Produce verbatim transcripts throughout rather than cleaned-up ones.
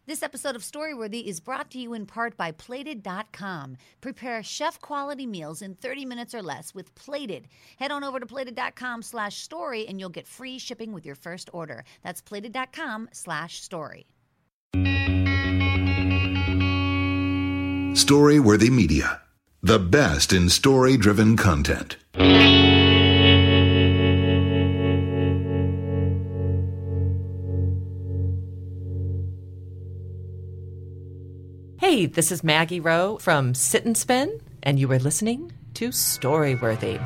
This episode of Storyworthy is brought to you in part by Plated dot com. Prepare chef-quality meals in thirty minutes or less with Plated. Head on over to Plated dot com slash story and you'll get free shipping with your first order. That's Plated dot com slash story. Storyworthy Media, the best in story-driven content. Hey, this is Maggie Rowe from Sit and Spin, and you are listening to Storyworthy.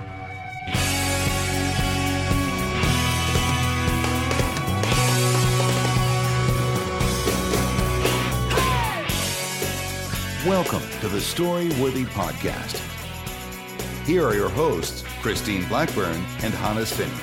Welcome to the Storyworthy Podcast. Here are your hosts, Christine Blackburn and Hannes Finney.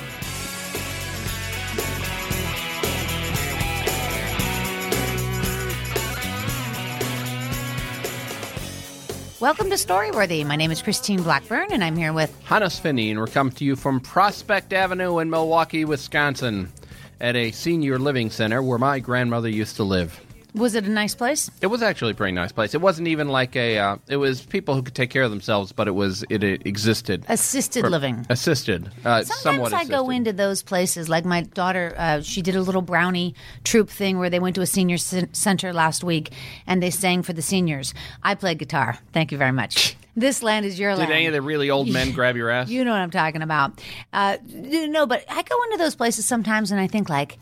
Welcome to Storyworthy. My name is Christine Blackburn, and I'm here with Hannes Finney, and we're coming to you from Prospect Avenue in Milwaukee, Wisconsin, at a senior living center where my grandmother used to live. Was it a nice place? It was actually a pretty nice place. It wasn't even like a, uh, it was people who could take care of themselves, but it was, it, it existed. Assisted For, living. Assisted. Uh, Sometimes somewhat I assisted. go into those places, like my daughter, uh, she did a little brownie troop thing where they went to a senior c- center last week, and they sang for the seniors. I played guitar. Thank you very much. This land is your Did land. any of the really old men grab your ass? You know what I'm talking about. Uh, no, but I go into those places sometimes and I think like,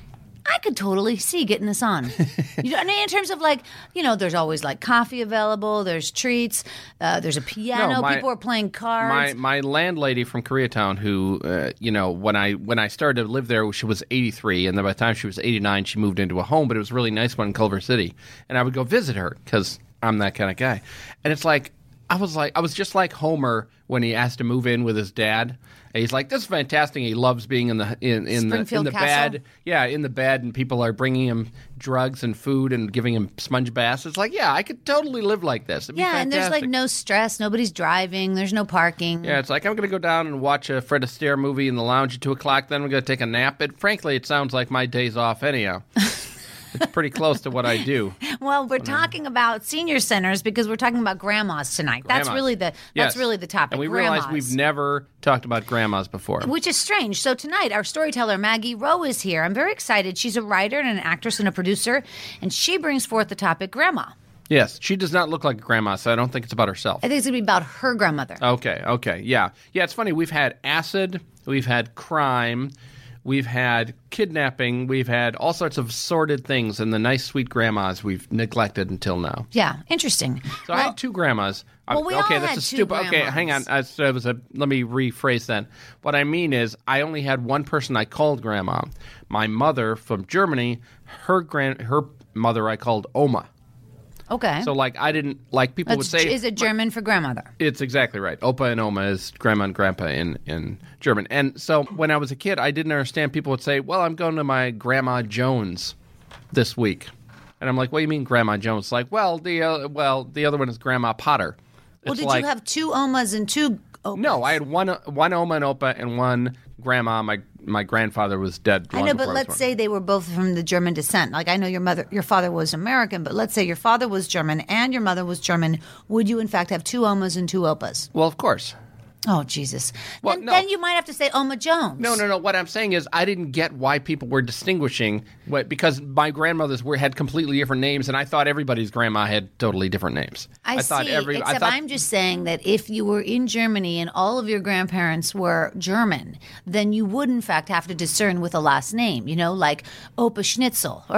I could totally see getting this on. You know, in terms of like, you know, there's always like coffee available, there's treats, uh, there's a piano, No, my- people are playing My cards. my landlady from Koreatown, who uh, you know, when I when I started to live there, she was eighty-three, and then by the time she was eighty-nine, she moved into a home. But it was a really nice one in Culver City, and I would go visit her because I'm that kind of guy. And it's like I was like I was just like Homer when he asked to move in with his dad. And he's like, "This is fantastic." He loves being in the in, in the in Springfield the Castle? bed, yeah, in the bed, and people are bringing him drugs and food and giving him sponge baths. It's like, yeah, I could totally live like this. It'd be yeah, and there's like fantastic. no stress, nobody's driving, there's no parking. Yeah, it's like I'm going to go down and watch a Fred Astaire movie in the lounge at two o'clock. Then I'm going to take a nap. It, frankly, it sounds like my day's off anyhow. It's pretty close to what I do. Well, we're talking about senior centers because we're talking about grandmas tonight. That's Grandmas. really the that's Yes. really the topic. And we grandmas. realize we've never talked about grandmas before. Which is strange. So tonight, our storyteller, Maggie Rowe, is here. I'm very excited. She's a writer and an actress and a producer, and she brings forth the topic grandma. Yes, she does not look like a grandma, so I don't think it's about herself. I think it's going to be about her grandmother. Okay, okay, yeah. Yeah, it's funny. We've had acid, we've had crime, we've had kidnapping, we've had all sorts of sordid things, and the nice, sweet grandmas we've neglected until now. Yeah, interesting. So I had two grandmas. I- well, we okay, all that's had a two stupid. Okay, grandmas. hang on. I, so it was a, let me rephrase that. What I mean is, I only had one person I called grandma. My mother from Germany. Her grand, her mother I called Oma. Okay. So like I didn't like people That's, would say. is it German for grandmother? It's exactly right. Opa and Oma is grandma and grandpa in, in German. And so when I was a kid, I didn't understand. People would say, well, I'm going to my Grandma Jones this week. And I'm like, what do you mean Grandma Jones? Like, well, the uh, well, the other one is Grandma Potter. Well, It's did like, you have two omas and two opas? No, I had one one Oma and Opa and one grandma. My my grandfather was dead. I long know, before but I was let's born. say they were both from the German descent. Like I know your mother, your father was American, but let's say your father was German and your mother was German. Would you, in fact, have two omas and two opas? Well, of course. Oh, Jesus. Well, then, no. then you might have to say Oma Jones. No, no, no. What I'm saying is, I didn't get why people were distinguishing what, because my grandmothers were had completely different names, and I thought everybody's grandma had totally different names. I, thought see, every. except I thought, I'm just saying that if you were in Germany and all of your grandparents were German, then you would, in fact, have to discern with a last name, you know, like Opa Schnitzel. Or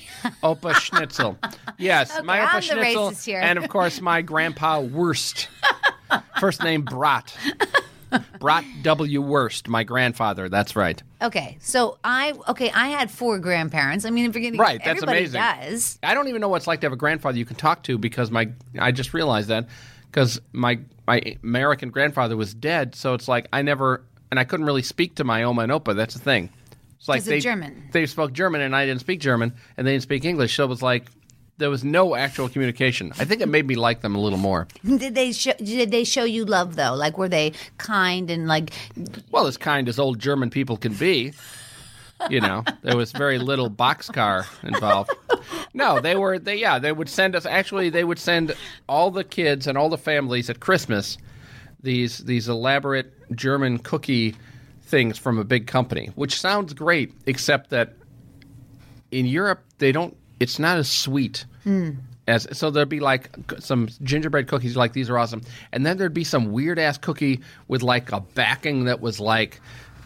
Opa Schnitzel. Yes, Okay, my Opa I'm the Schnitzel, racist here. and of course my grandpa Wurst. First name Brat. Brat W. Wurst, my grandfather. That's right. Okay, so I okay, I had four grandparents. I mean, if you're getting Right, that's everybody amazing. does. I don't even know what it's like to have a grandfather you can talk to because my I just realized that because my my American grandfather was dead, so it's like I never and I couldn't really speak to my Oma and Opa. That's the thing. It's like 'Cause they're they German. They spoke German and I didn't speak German, and they didn't speak English, so it was like there was no actual communication. I think it made me like them a little more. Did they show, did they show you love though? Like were they kind and like Well, as kind as old German people can be. You know, there was very little boxcar involved. No, they were, they yeah, they would send us, actually, they would send all the kids and all the families at Christmas these these elaborate German cookie things from a big company, which sounds great, except that in Europe, they don't, it's not as sweet. Mm. As, so there'd be like some gingerbread cookies, like these are awesome. And then there'd be some weird ass cookie with like a backing that was like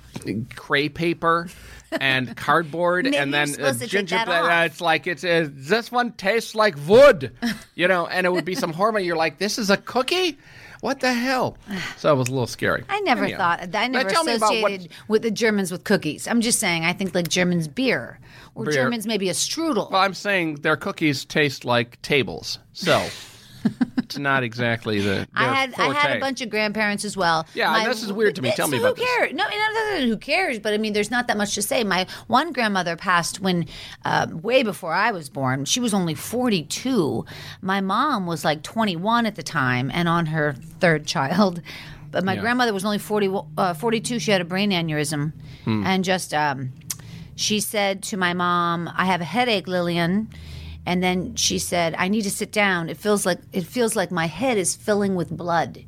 cray paper and cardboard, Maybe and then you're supposed to take that gingerbread. off. Uh, it's like it's uh, this one tastes like wood, you know. And it would be some hormone. You're like, this is a cookie. What the hell? So it was a little scary. I never Anyhow. thought, I never Now tell me about associated what- with the Germans with cookies. I'm just saying, I think like Germans beer, or Beer. Germans maybe a strudel. Well, I'm saying their cookies taste like tables, so it's not exactly the. Their I had I had forte. a bunch of grandparents as well. Yeah, and this is weird to me. Tell so me about who this. cares? No, no, no, who cares? But I mean, there's not that much to say. My one grandmother passed when, uh, way before I was born. She was only forty-two. My mom was like twenty-one at the time, and on her third child. But my Yeah. grandmother was only forty, uh, forty-two. She had a brain aneurysm, Hmm. and just um, she said to my mom, "I have a headache, Lillian." And then she said, "I need to sit down. It feels like it feels like my head is filling with blood."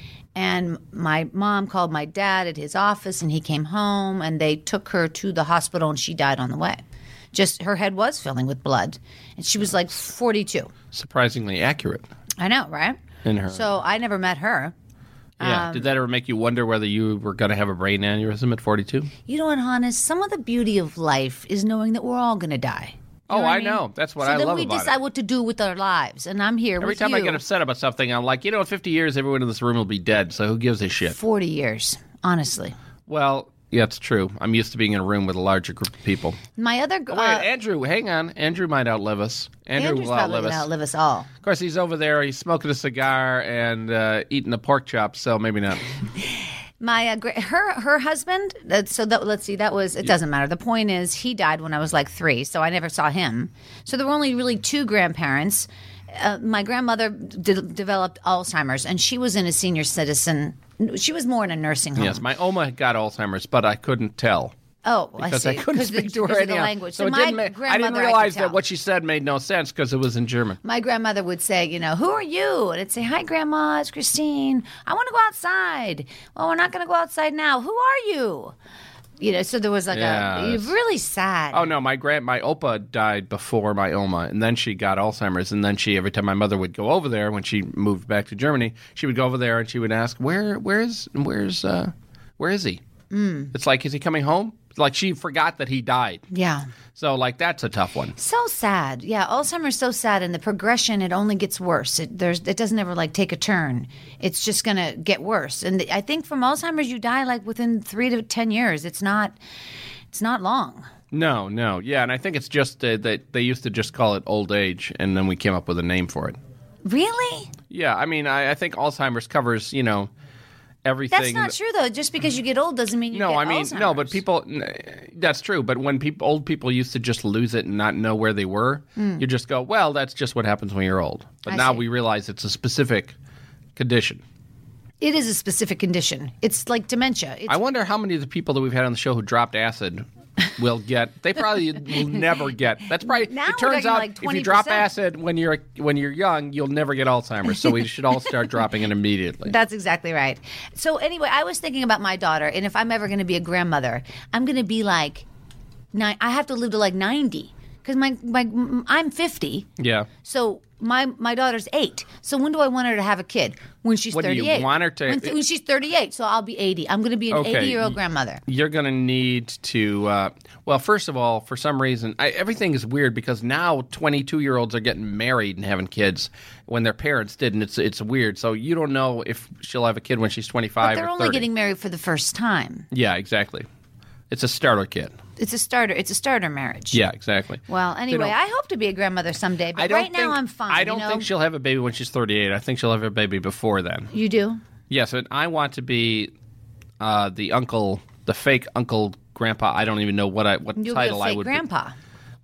And my mom called my dad at his office, and he came home, and they took her to the hospital, and she died on the way. Just her head was filling with blood, and she was like forty-two. Surprisingly accurate I know, right? in her. So I never met her. yeah. um, Did that ever make you wonder whether you were going to have a brain aneurysm at forty-two? You know what, Hannes? Some of the beauty of life is knowing that we're all going to die. You Oh, know what I mean? know. That's what so I then love we about decide it. what to do with our lives, and I'm here Every with time you. I get upset about something, I'm like, you know, in fifty years, everyone in this room will be dead, so who gives a shit? Forty years, honestly. Well, yeah, it's true. I'm used to being in a room with a larger group of people. My other Oh, uh, wait, Andrew, hang on. Andrew might outlive us. Andrew Andrew's will probably outlive going to us. outlive us all. Of course, he's over there. He's smoking a cigar and uh, eating a pork chop, so maybe not. My uh, gra- her her husband. Uh, so that let's see. That was it. Doesn't matter. The point is, he died when I was like three, so I never saw him. So there were only really two grandparents. Uh, my grandmother d- developed Alzheimer's, and she was in a senior citizen. She was more in a nursing home. Yes, my Oma got Alzheimer's, but I couldn't tell. Oh, Because I I, see. couldn't 'Cause speak the, to her because of the anyhow. language. So, So, it my didn't ma- I grandmother, didn't I realize could that tell. what she said made no sense because it was in German. My grandmother would say, you know, who are you? And I'd say, hi, Grandma, it's Christine. I want to go outside. Well, we're not going to go outside now. Who are you? You know, so there was like Yeah, a that's- really sad. Oh no, my grand my Opa died before my Oma, and then she got Alzheimer's, and then she every time my mother would go over there when she moved back to Germany, she would go over there and she would ask, "Where where's where's uh where is he?" Mm. It's like, is he coming home? Like she forgot that he died. Yeah. So like that's a tough one. So sad. Yeah, Alzheimer's so sad, and the progression, it only gets worse. It there's it doesn't ever like take a turn. It's just gonna get worse. And I think from Alzheimer's, you die like within three to ten years. It's not, it's not long. No, no, yeah, and I think it's just uh, that they used to just call it old age, and then we came up with a name for it. Really? Yeah, I mean, I, I think Alzheimer's covers, you know, everything. That's not that- true though. Just because you get old doesn't mean you No, get I mean, no, but Alzheimer's. people, n- that's true. But when people, old people used to just lose it and not know where they were, you just go, well, that's just what happens when you're old. But I now see. we realize it's a specific condition. It is a specific condition. It's like dementia. It's, I wonder how many of the people that we've had on the show who dropped acid will get. They probably will never get. That's probably. Now it we're turns talking out like if you drop twenty percent. acid when you're when you're young, you'll never get Alzheimer's. So we should all start dropping it immediately. That's exactly right. So anyway, I was thinking about my daughter, and if I'm ever going to be a grandmother, I'm going to be like, nine, I have to live to like ninety because my my I'm fifty. Yeah. So my my daughter's eight. So when do I want her to have a kid? When she's What do you thirty-eight. want her to- When, when she's thirty-eight. So I'll be eighty. I'm going to be an Okay. eighty-year-old grandmother. You're going to need to, uh, well, first of all, for some reason, I, everything is weird because now twenty-two-year-olds are getting married and having kids when their parents didn't. It's it's weird. So you don't know if she'll have a kid when she's But twenty-five they're or only thirty. getting married for the first time. Yeah, exactly. It's a starter kit. It's a starter. It's a starter marriage. Yeah, exactly. Well, anyway, don't- I hope to be a grandmother someday, but I don't right now think- I'm fine. I don't you know? think she'll have a baby when she's thirty-eight. I think she'll have a baby before then. You do? Yes, and I want to be uh, the uncle, the fake uncle grandpa. I don't even know what I what You'll title be a I fake would be. grandpa.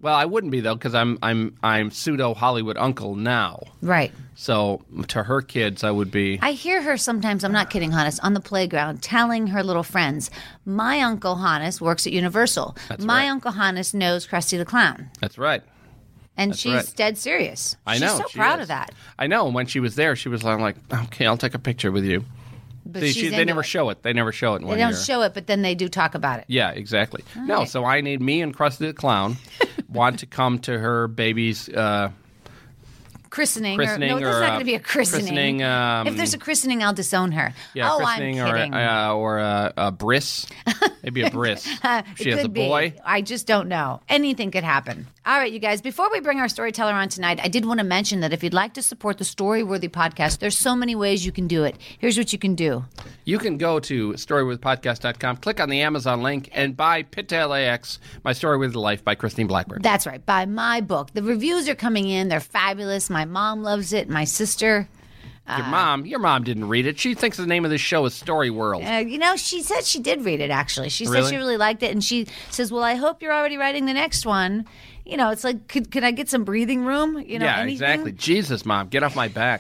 Well, I wouldn't be though, because I'm I'm I'm pseudo Hollywood uncle now. Right. So to her kids, I would be. I hear her sometimes, I'm not kidding, Hannes, on the playground telling her little friends, my Uncle Hannes works at Universal. That's my right. Uncle Hannes knows Krusty the Clown. That's right. And That's she's right. dead serious. I she's know. so she proud is. of that. I know. When she was there, she was like, "Okay, I'll take a picture with you." But See, she's she, they into never it. show it. They never show it. In They one don't year. show it, but then they do talk about it. Yeah, exactly. no, right. so I need me and Krusty the Clown want to come to her baby's uh, Christening. Christening or, no, there's or, not uh, going to be a christening. christening, um, if there's a christening, I'll disown her. yeah, oh, christening I'm or kidding. uh, or a, a bris, maybe a bris. It she has could a be. boy. I just don't know. Anything could happen. All right, you guys, before we bring our storyteller on tonight, I did want to mention that if you'd like to support the Storyworthy podcast, there's so many ways you can do it. Here's what you can do. You can go to storyworth podcast dot com, click on the Amazon link, and buy Pit to L A X, My Story with Life by Christine Blackburn. That's right. Buy my book. The reviews are coming in. They're fabulous. My mom loves it. My sister. Your mom, your mom didn't read it. She thinks the name of this show is Story World. Uh, you know, she said she did read it, actually. She said Really? she really liked it. And she says, well, I hope you're already writing the next one. You know, it's like, could, could I get some breathing room? You know, yeah, anything? exactly. Jesus, Mom, get off my back.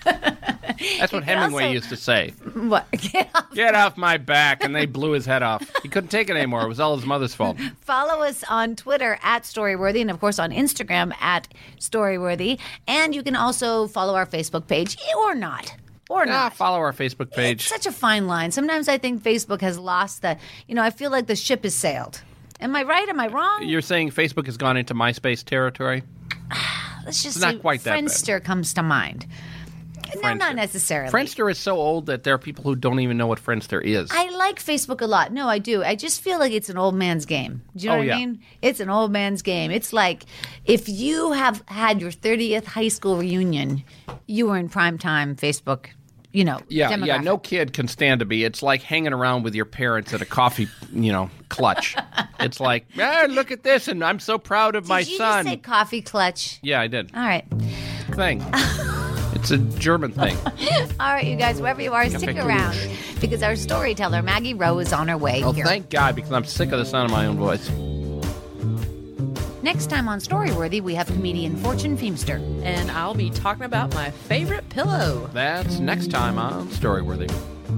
That's what Hemingway also- used to say. What? Get off. Get off my back, and they blew his head off. He couldn't take it anymore. It was all his mother's fault. Follow us on Twitter at Storyworthy and, of course, on Instagram at Storyworthy. And you can also follow our Facebook page or not. Or Ah, not. follow our Facebook page. It's such a fine line. Sometimes I think Facebook has lost the, you know, I feel like the ship has sailed. Am I right? Am I wrong? You're saying Facebook has gone into MySpace territory? Let's just it's not say quite that bad. Friendster comes to mind. No, Friendster. not necessarily. Friendster is so old that there are people who don't even know what Friendster is. I like Facebook a lot. No, I do. I just feel like it's an old man's game. Do you know Oh, what yeah. I mean? It's an old man's game. It's like if you have had your thirtieth high school reunion, you were in prime time Facebook, you know, yeah, yeah. demographic. No kid can stand to be. It's like hanging around with your parents at a coffee, you know, clutch. It's like, ah, look at this, and I'm so proud of Did my you son. just say coffee clutch? Yeah, I did. All right. Thing. It's a German thing. All right, you guys, wherever you are, stick Perfect. around because our storyteller, Maggie Rowe, is on her way Oh, here. thank God, because I'm sick of the sound of my own voice. Next time on Storyworthy, we have comedian Fortune Feimster. And I'll be talking about my favorite pillow. That's next time on Storyworthy.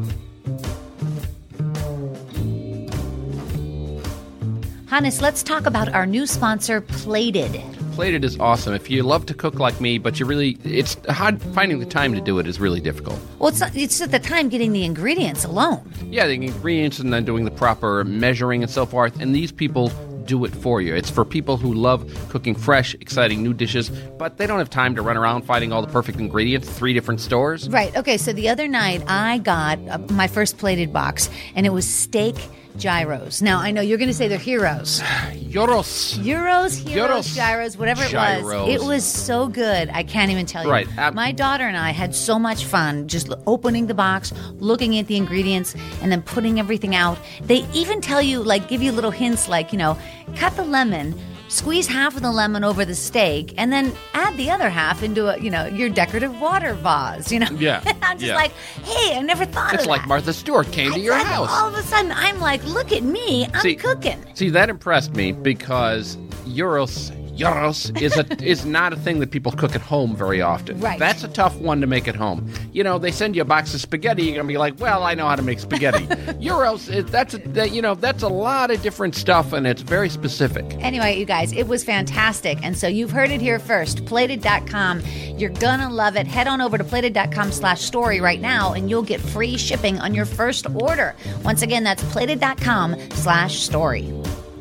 Hannes, let's talk about our new sponsor, Plated. Plated is awesome. If you love to cook like me, but you really, it's hard finding the time to do it is really difficult. Well, it's, not, it's at the time getting the ingredients alone. Yeah, the ingredients and then doing the proper measuring and so forth. And these people do it for you. It's for people who love cooking fresh, exciting new dishes, but they don't have time to run around finding all the perfect ingredients at three different stores. Right. Okay, so the other night I got uh, my first Plated box, and it was steak gyros. Now, I know you're going to say they're heroes. Euros. Euros, heroes, Gyros. gyros, whatever it Gyros. was. It was so good. I can't even tell you. Right. Ab- My daughter and I had so much fun just l- opening the box, looking at the ingredients, and then putting everything out. They even tell you, like, give you little hints like, you know, cut the lemon, squeeze half of the lemon over the steak, and then add the other half into a, you know, your decorative water vase, you know? Yeah, I'm just yeah. like, hey, I never thought It's of like that. Martha Stewart came to your Exactly. house. All of a sudden, I'm like, look at me, I'm See- cooking. See, that impressed me because Euros Euros is a is not a thing that people cook at home very often. Right. That's a tough one to make at home. You know, they send you a box of spaghetti, you're gonna be like, well, I know how to make spaghetti. Euros, it, that's a, that, you know, that's a lot of different stuff, and it's very specific. Anyway, you guys, it was fantastic. And so you've heard it here first. Plated dot com. You're going to love it. Head on over to plated dot com slash story right now, and you'll get free shipping on your first order. Once again, that's plated dot com slash story.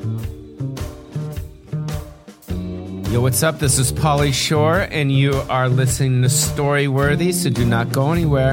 Yo, what's up? This is Pauly Shore, and you are listening to Storyworthy, so do not go anywhere.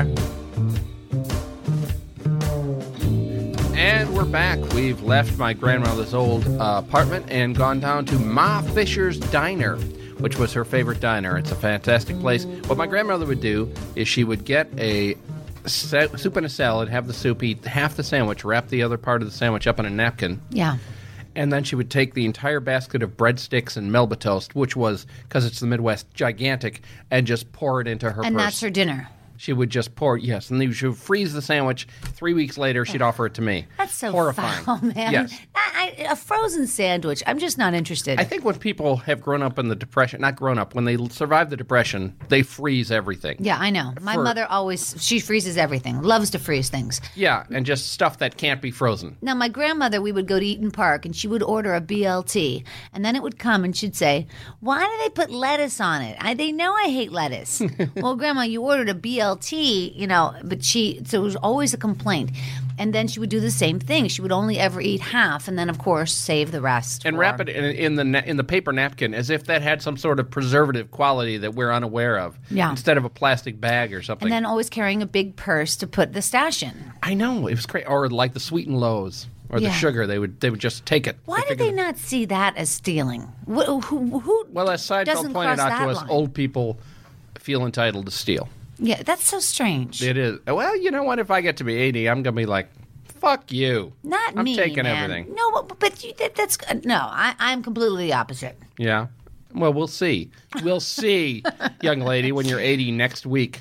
And we're back. We've left my grandmother's old uh, apartment and gone down to Ma Fisher's Diner, which was her favorite diner. It's a fantastic place. What my grandmother would do is she would get a sa- soup and a salad, have the soup, eat half the sandwich, wrap the other part of the sandwich up in a napkin, Yeah. and then she would take the entire basket of breadsticks and Melba toast, which was, because it's the Midwest, gigantic, and just pour it into her And purse. that's her dinner. She would just pour, yes, and then she would freeze the sandwich. Three weeks later, she'd offer it to me. That's so horrifying. foul, man. Yes. I, I, a frozen sandwich, I'm just not interested. I think when people have grown up in the Depression, not grown up, when they survive the Depression, they freeze everything. Yeah, I know. My For- mother always, she freezes everything, loves to freeze things. Yeah, and just stuff that can't be frozen. Now, my grandmother, we would go to Eaton Park, and she would order a B L T, and then it would come, and she'd say, why do they put lettuce on it? I, they know I hate lettuce. Well, Grandma, you ordered a B L T, you know, but she, so it was always a complaint. And then she would do the same thing. She would only ever eat half, and then, of course, save the rest. And for- wrap it in, in the na- in the paper napkin as if that had some sort of preservative quality that we're unaware of. Yeah. Instead of a plastic bag or something. And then always carrying a big purse to put the stash in. I know, it was great. Or like the sweet and lows or Yeah. the sugar, they would they would just take it. Why did figured they that- not see that as stealing? Who, who, who Well, as Seinfeld doesn't pointed cross out to that us, line? old people feel entitled to steal. Yeah, that's so strange. It is. Well, you know what? If I get to be eighty, I'm going to be like, fuck you. Not I'm me, taking man. everything. No, but, but you, that, that's no. I, I'm completely the opposite. Yeah. Well, we'll see. We'll see, young lady, when you're eighty next week.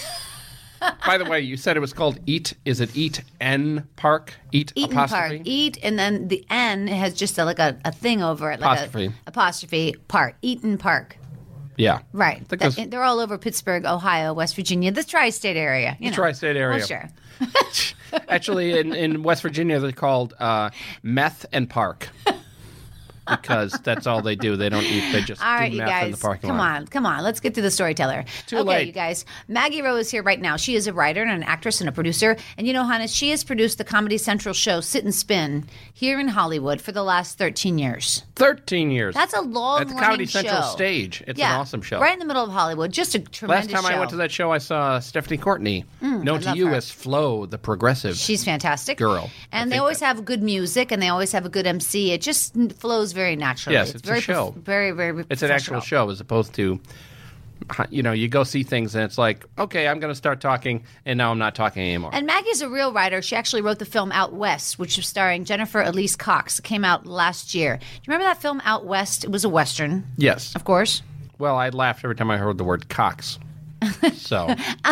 By the way, you said it was called Eat. Is it Eat N Park? Eat Eaton apostrophe? Park, eat, and then the N has just a, like a, a thing over it, like Apostrophe. a apostrophe Park. Eaton Park. Yeah. Right. That That- goes- they're all over Pittsburgh, Ohio, West Virginia, the tri-state area. You The know. tri-state area. Well, sure. Actually, in, in West Virginia, they're called uh, Meth and Park. Because that's all they do. They don't eat. They just All do right, you meth in the guys. parking Come lot. on, come on. Let's get to the storyteller. Too okay, late. you guys. Maggie Rowe is here right now. She is a writer and an actress and a producer. And you know, Hannah, she has produced the Comedy Central show Sit and Spin here in Hollywood for the last thirteen years. thirteen years. That's a long At the Comedy running Central show. stage. It's Yeah, an awesome show. Right in the middle of Hollywood. Just a Last tremendous time show. I went to that show, I saw Stephanie Courtney, known I to love you her. as Flo, the progressive. She's fantastic. Girl. I And they think always that- have good music and they always have a good M C. It just flows very naturally. Yes, it's a very show. prof- very, very It's an actual professional. show as opposed to, you know, you go see things and it's like, okay, I'm going to start talking, and now I'm not talking anymore. And Maggie's a real writer. She actually wrote the film Out West, which is starring Jennifer Elise Cox. It came out last year. Do you remember that film Out West? It was a Western, Yes. of course. Well, I laughed every time I heard the word Cox. So,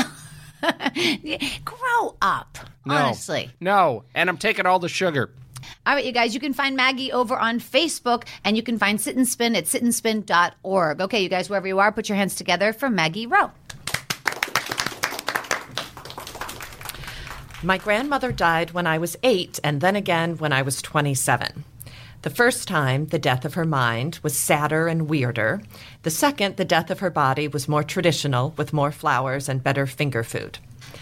Grow up, no. honestly. No. And I'm taking all the sugar. All right, you guys, you can find Maggie over on Facebook, and you can find Sit and Spin at sit and spin dot org. Okay, you guys, wherever you are, put your hands together for Maggie Rowe. My grandmother died when I was eight, and then again when I was twenty-seven. The first time, the death of her mind was sadder and weirder. The second, the death of her body was more traditional, with more flowers and better finger food.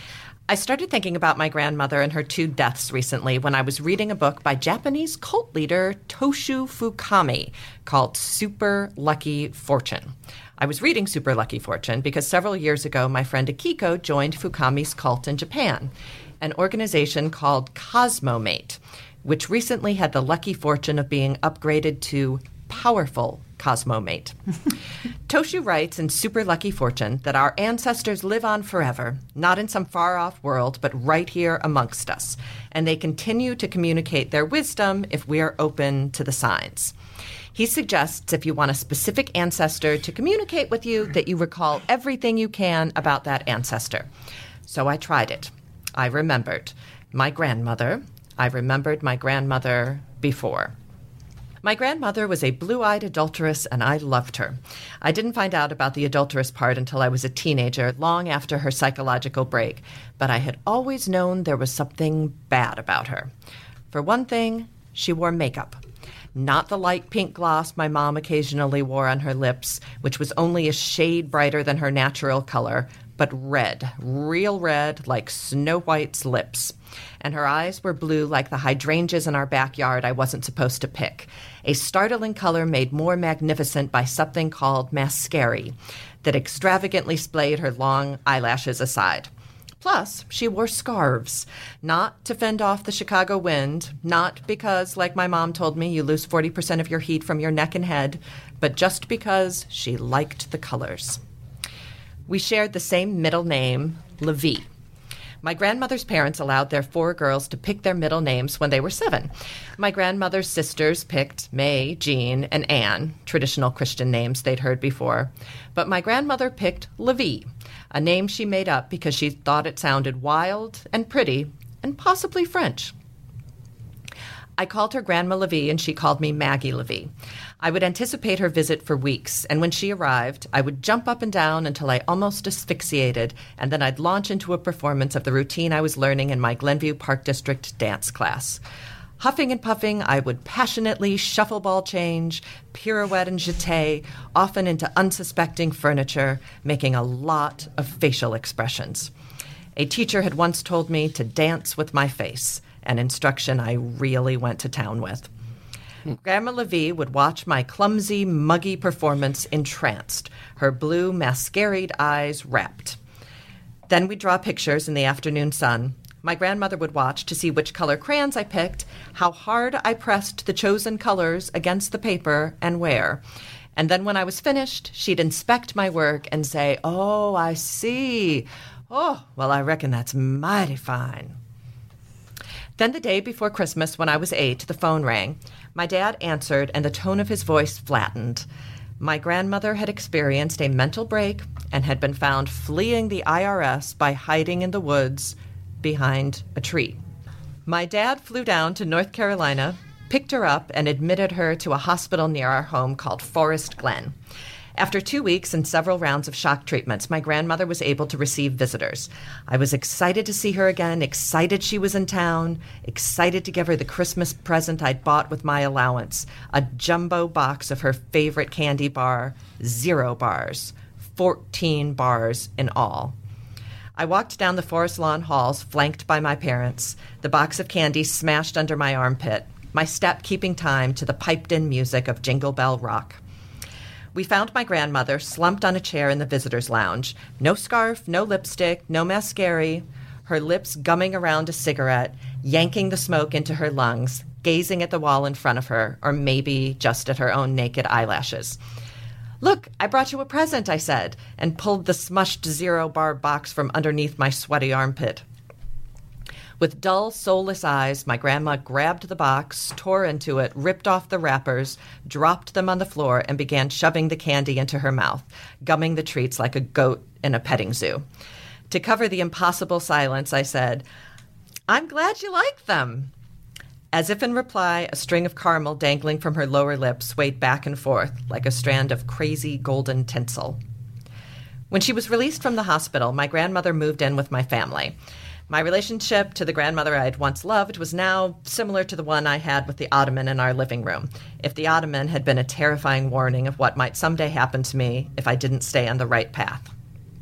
I started thinking about my grandmother and her two deaths recently when I was reading a book by Japanese cult leader Toshu Fukami called Super Lucky Fortune. I was reading Super Lucky Fortune because several years ago my friend Akiko joined Fukami's cult in Japan, an organization called Cosmomate, which recently had the lucky fortune of being upgraded to Powerful Cosmomate. Toshu writes in Super Lucky Fortune that our ancestors live on forever, not in some far-off world, but right here amongst us, and they continue to communicate their wisdom if we are open to the signs. He suggests if you want a specific ancestor to communicate with you, that you recall everything you can about that ancestor. So I tried it. I remembered my grandmother. I remembered my grandmother before. My grandmother was a blue-eyed adulteress, and I loved her. I didn't find out about the adulteress part until I was a teenager, long after her psychological break, but I had always known there was something bad about her. For one thing, she wore makeup. Not the light pink gloss my mom occasionally wore on her lips, which was only a shade brighter than her natural color, but red, real red, like Snow White's lips. And her eyes were blue like the hydrangeas in our backyard I wasn't supposed to pick, a startling color made more magnificent by something called mascara that extravagantly splayed her long eyelashes aside. Plus, she wore scarves, not to fend off the Chicago wind, not because, like my mom told me, you lose forty percent of your heat from your neck and head, but just because she liked the colors. We shared the same middle name, Levy. My grandmother's parents allowed their four girls to pick their middle names when they were seven. My grandmother's sisters picked May, Jean, and Anne, traditional Christian names they'd heard before. But my grandmother picked Levie, a name she made up because she thought it sounded wild and pretty and possibly French. I called her Grandma Levie, and she called me Maggie Levie. I would anticipate her visit for weeks, and when she arrived, I would jump up and down until I almost asphyxiated, and then I'd launch into a performance of the routine I was learning in my Glenview Park District dance class. Huffing and puffing, I would passionately shuffle ball change, pirouette and jeté, often into unsuspecting furniture, making a lot of facial expressions. A teacher had once told me to dance with my face, an instruction I really went to town with. Grandma Levie would watch my clumsy, muggy performance entranced, her blue, mascaried eyes rapt. Then we'd draw pictures in the afternoon sun. My grandmother would watch to see which color crayons I picked, how hard I pressed the chosen colors against the paper, and where. And then when I was finished, she'd inspect my work and say, "Oh, I see. Oh, well, I reckon that's mighty fine." Then the day before Christmas, when I was eight, the phone rang. My dad answered, and the tone of his voice flattened. My grandmother had experienced a mental break and had been found fleeing the I R S by hiding in the woods behind a tree. My dad flew down to North Carolina, picked her up, and admitted her to a hospital near our home called Forest Glen. After two weeks and several rounds of shock treatments, my grandmother was able to receive visitors. I was excited to see her again, excited she was in town, excited to give her the Christmas present I'd bought with my allowance, a jumbo box of her favorite candy bar, zero bars, fourteen bars in all. I walked down the Forest Lawn halls, flanked by my parents, the box of candy smashed under my armpit, my step keeping time to the piped-in music of Jingle Bell Rock. We found my grandmother slumped on a chair in the visitor's lounge. No scarf, no lipstick, no mascara, her lips gumming around a cigarette, yanking the smoke into her lungs, gazing at the wall in front of her, or maybe just at her own naked eyelashes. "Look, I brought you a present," I said, and pulled the smushed zero-bar box from underneath my sweaty armpit. With dull, soulless eyes, my grandma grabbed the box, tore into it, ripped off the wrappers, dropped them on the floor, and began shoving the candy into her mouth, gumming the treats like a goat in a petting zoo. To cover the impossible silence, I said, "I'm glad you like them." As if in reply, a string of caramel dangling from her lower lip swayed back and forth like a strand of crazy golden tinsel. When she was released from the hospital, my grandmother moved in with my family. My relationship to the grandmother I'd once loved was now similar to the one I had with the ottoman in our living room, if the ottoman had been a terrifying warning of what might someday happen to me if I didn't stay on the right path.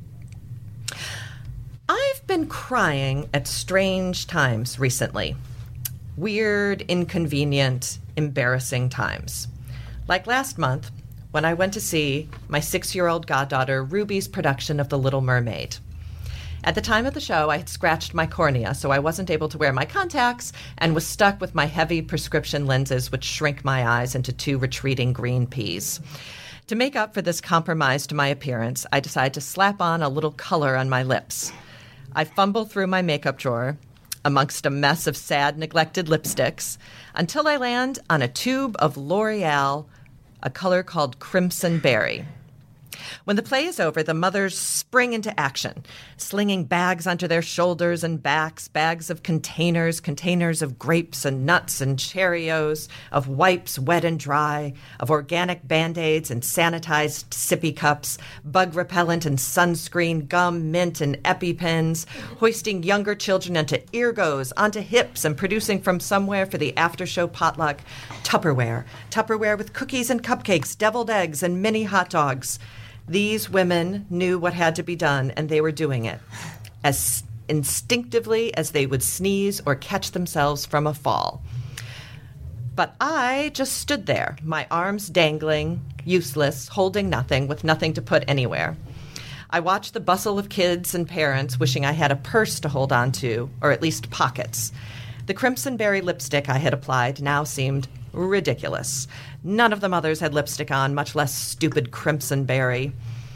I've been crying at strange times recently. Weird, inconvenient, embarrassing times. Like last month, when I went to see my six-year-old goddaughter Ruby's production of The Little Mermaid. At the time of the show, I had scratched my cornea, so I wasn't able to wear my contacts and was stuck with my heavy prescription lenses, which shrink my eyes into two retreating green peas. To make up for this compromise to my appearance, I decided to slap on a little color on my lips. I fumble through my makeup drawer, amongst a mess of sad, neglected lipsticks, until I land on a tube of L'Oreal, a color called Crimson Berry. When the play is over, the mothers spring into action, slinging bags onto their shoulders and backs, bags of containers, containers of grapes and nuts and Cheerios, of wipes wet and dry, of organic Band-Aids and sanitized sippy cups, bug repellent and sunscreen, gum, mint, and EpiPens, hoisting younger children onto ergos, onto hips, and producing from somewhere for the after-show potluck Tupperware, Tupperware with cookies and cupcakes, deviled eggs, and mini hot dogs. These women knew what had to be done, and they were doing it as instinctively as they would sneeze or catch themselves from a fall. But I just stood there, my arms dangling, useless, holding nothing, with nothing to put anywhere. I watched the bustle of kids and parents wishing I had a purse to hold on to, or at least pockets. The Crimson Berry lipstick I had applied now seemed ridiculous. None of the mothers had lipstick on, much less stupid Crimson Berry.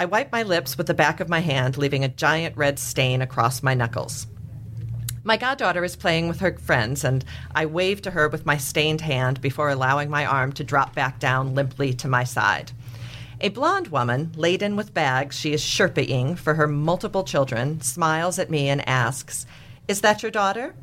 I wipe my lips with the back of my hand, leaving a giant red stain across my knuckles. My goddaughter is playing with her friends, and I wave to her with my stained hand before allowing my arm to drop back down limply to my side. A blonde woman, laden with bags she is Sherpa-ing for her multiple children, smiles at me and asks, "Is that your daughter?"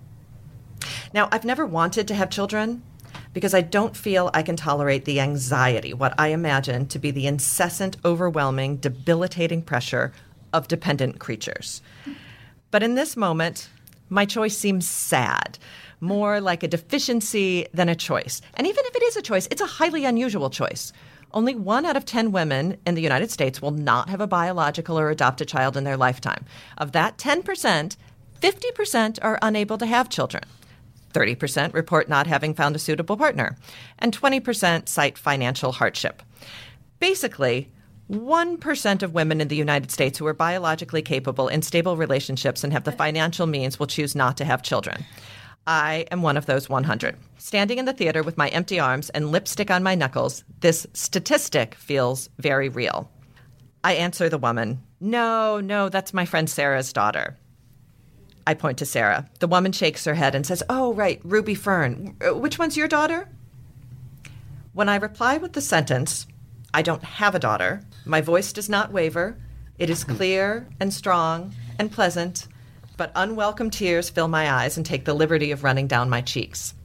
Now, I've never wanted to have children because I don't feel I can tolerate the anxiety, what I imagine to be the incessant, overwhelming, debilitating pressure of dependent creatures. But in this moment, my choice seems sad, more like a deficiency than a choice. And even if it is a choice, it's a highly unusual choice. Only one out of ten women in the United States will not have a biological or adopted child in their lifetime. Of that ten percent, fifty percent are unable to have children. thirty percent report not having found a suitable partner, and twenty percent cite financial hardship. Basically, one percent of women in the United States who are biologically capable in stable relationships and have the financial means will choose not to have children. I am one of those one hundred. Standing in the theater with my empty arms and lipstick on my knuckles, this statistic feels very real. I answer the woman, "No, no, that's my friend Sarah's daughter." I point to Sarah. The woman shakes her head and says, "Oh, right, Ruby Fern. Which one's your daughter?" When I reply with the sentence, "I don't have a daughter," my voice does not waver. It is clear and strong and pleasant, but unwelcome tears fill my eyes and take the liberty of running down my cheeks.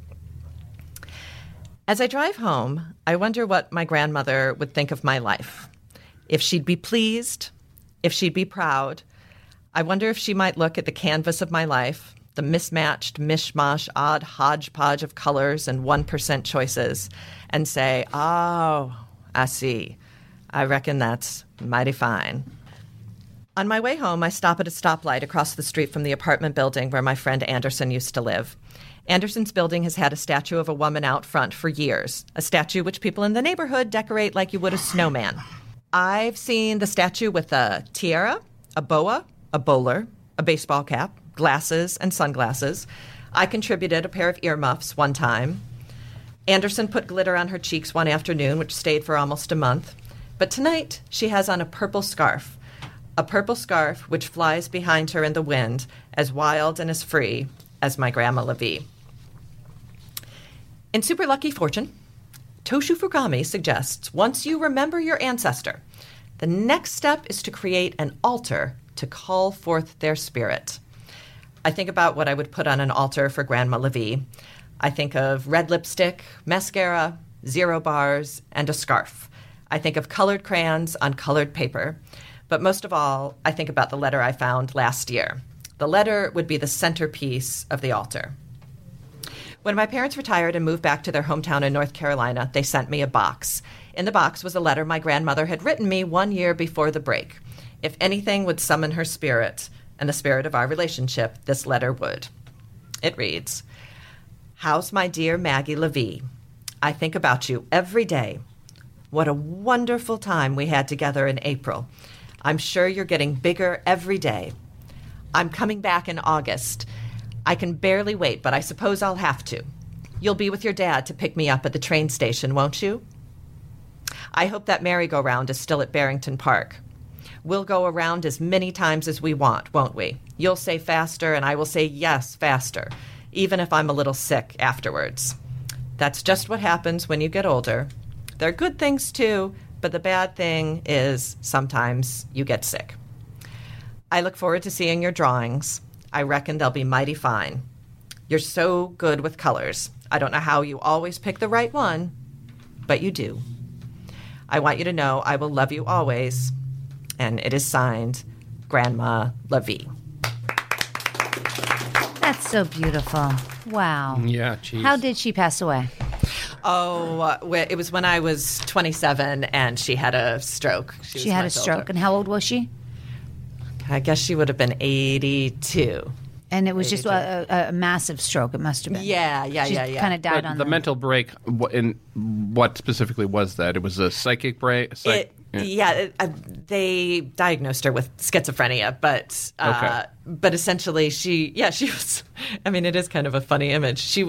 As I drive home, I wonder what my grandmother would think of my life. If she'd be pleased, if she'd be proud. I wonder if she might look at the canvas of my life, the mismatched, mishmash, odd hodgepodge of colors and one percent choices, and say, "Oh, I see. I reckon that's mighty fine." On my way home, I stop at a stoplight across the street from the apartment building where my friend Anderson used to live. Anderson's building has had a statue of a woman out front for years, a statue which people in the neighborhood decorate like you would a snowman. I've seen the statue with a tiara, a boa, a bowler, a baseball cap, glasses, and sunglasses. I contributed a pair of earmuffs one time. Anderson put glitter on her cheeks one afternoon, which stayed for almost a month. But tonight, she has on a purple scarf, a purple scarf which flies behind her in the wind, as wild and as free as my Grandma Levy. In Super Lucky Fortune, Toshu Fukami suggests once you remember your ancestor, the next step is to create an altar to call forth their spirit. I think about what I would put on an altar for Grandma Levy. I think of red lipstick, mascara, zero bars, and a scarf. I think of colored crayons on colored paper. But most of all, I think about the letter I found last year. The letter would be the centerpiece of the altar. When my parents retired and moved back to their hometown in North Carolina, they sent me a box. In the box was a letter my grandmother had written me one year before the break. If anything would summon her spirit and the spirit of our relationship, this letter would. It reads, "How's my dear Maggie Levy? I think about you every day. What a wonderful time we had together in April. I'm sure you're getting bigger every day. I'm coming back in August. I can barely wait, but I suppose I'll have to. You'll be with your dad to pick me up at the train station, won't you? I hope that merry-go-round is still at Barrington Park. We'll go around as many times as we want, won't we? You'll say faster, and I will say yes, faster, even if I'm a little sick afterwards. That's just what happens when you get older. There are good things, too, but the bad thing is sometimes you get sick. I look forward to seeing your drawings. I reckon they'll be mighty fine. You're so good with colors. I don't know how you always pick the right one, but you do. I want you to know I will love you always." And it is signed, Grandma Levy. That's so beautiful. Wow. Yeah, geez. How did she pass away? Oh, uh, it was when I was twenty-seven, and she had a stroke. She, was had a much stroke. older. And how old was she? I guess she would have been eighty-two. And it was just a, a, a massive stroke. It must have been. Yeah, yeah, she yeah, yeah. kind of died But on the mental break. wh- In what specifically was that? It was a psychic break. Psych- It, yeah, it, uh, they diagnosed her with schizophrenia, but uh, Okay. but essentially she, yeah, she was. I mean, it is kind of a funny image. She was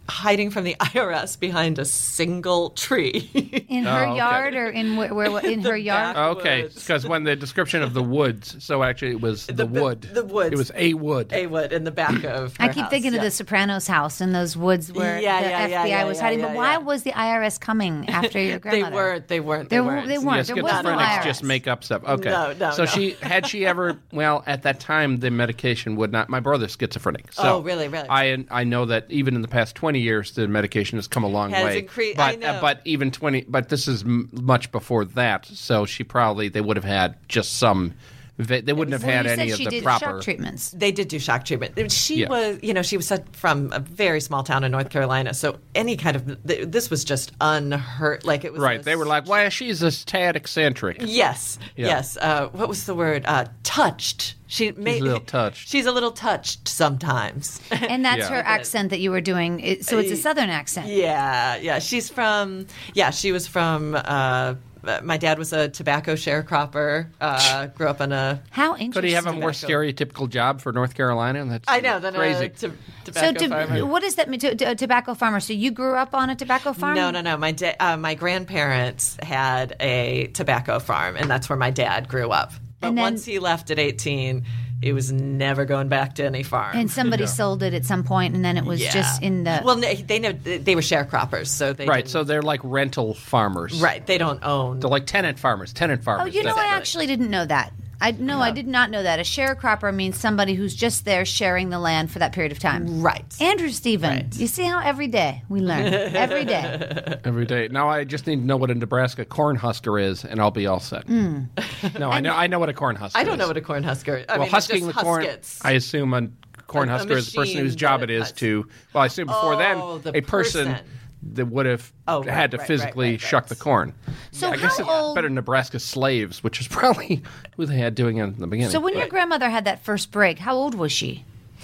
hiding from the I R S behind a single tree. In her Oh, okay. yard or in where, where in her yard? Okay, Woods. because when the description of the woods, so actually it was the, The- the- wood. the woods. It was a wood. A wood in the back of I her keep house, thinking yeah. of the Sopranos house in those woods where Yeah, the yeah, F B I yeah, yeah, was yeah, hiding. yeah, but why yeah. was the I R S coming after your They grandmother? weren't. They weren't. They They weren't. weren't. They Yeah, weren't. There was no schizophrenics I R S. just make up stuff. Okay. No, no, So no. she had she ever? Well, at that time, the medication would not. My brother's schizophrenic. So Oh, really, really? I I know that even in the past twenty years, the medication has come a long Has way. incre- but I know. Uh, but even twenty. But this is m- much before that. So she probably they would have had just some. They wouldn't have Well, had you any said of she the did proper. shock treatments. They did do shock treatment. She Yeah. was, you know, she was from a very small town in North Carolina, so any kind of th- this was just unheard. Like it was Right. a They were like, well, she's a tad eccentric. yes, Yeah. yes. Uh, what was the word? Uh, touched. She made, a little touched. She's a little touched sometimes. And that's Yeah. her accent that you were doing. It- So it's a southern accent. Yeah, yeah. She's from. Yeah, she was from. Uh, my dad was a tobacco sharecropper. Uh, grew up in a. How interesting. Could he have a more Tobacco. stereotypical job for North Carolina? That's I know. Then crazy. a to, So tobacco to, farmer. what does that mean? To, to, a tobacco farmer. So you grew up on a tobacco farm? No, no, no. My da- uh, my grandparents had a tobacco farm, and that's where my dad grew up. But And then- once he left at eighteen, he was never going back to any farm. And somebody sold it at some point, and then it was Yeah. just in the. well, no, they know they were sharecroppers, so they Right. didn't- So they're like rental farmers. right. They don't own. They're like tenant farmers. Tenant farmers. oh, you know, That's- I actually didn't know that. I no, I did not know that. A sharecropper means somebody who's just there sharing the land for that period of time. Right. Andrew Stephen, Right. you see how every day we learn. Every day. Every day. Now I just need to know what a Nebraska corn husker is, and I'll be all set. Mm. No, I know. I know what a corn husker. I don't is. know what a corn husker. I well, mean, husking just the corn. huskets. I assume a corn A- a husker is the person machine whose job that it is husk- to. Well, I assume before Oh, then, the a person, person. that would have Oh, right, had to right, physically right, right, shuck right. the corn. So I guess how it's old- better Nebraska slaves, which is probably who they had doing it in the beginning. So when your grandmother had that first break, how old was she?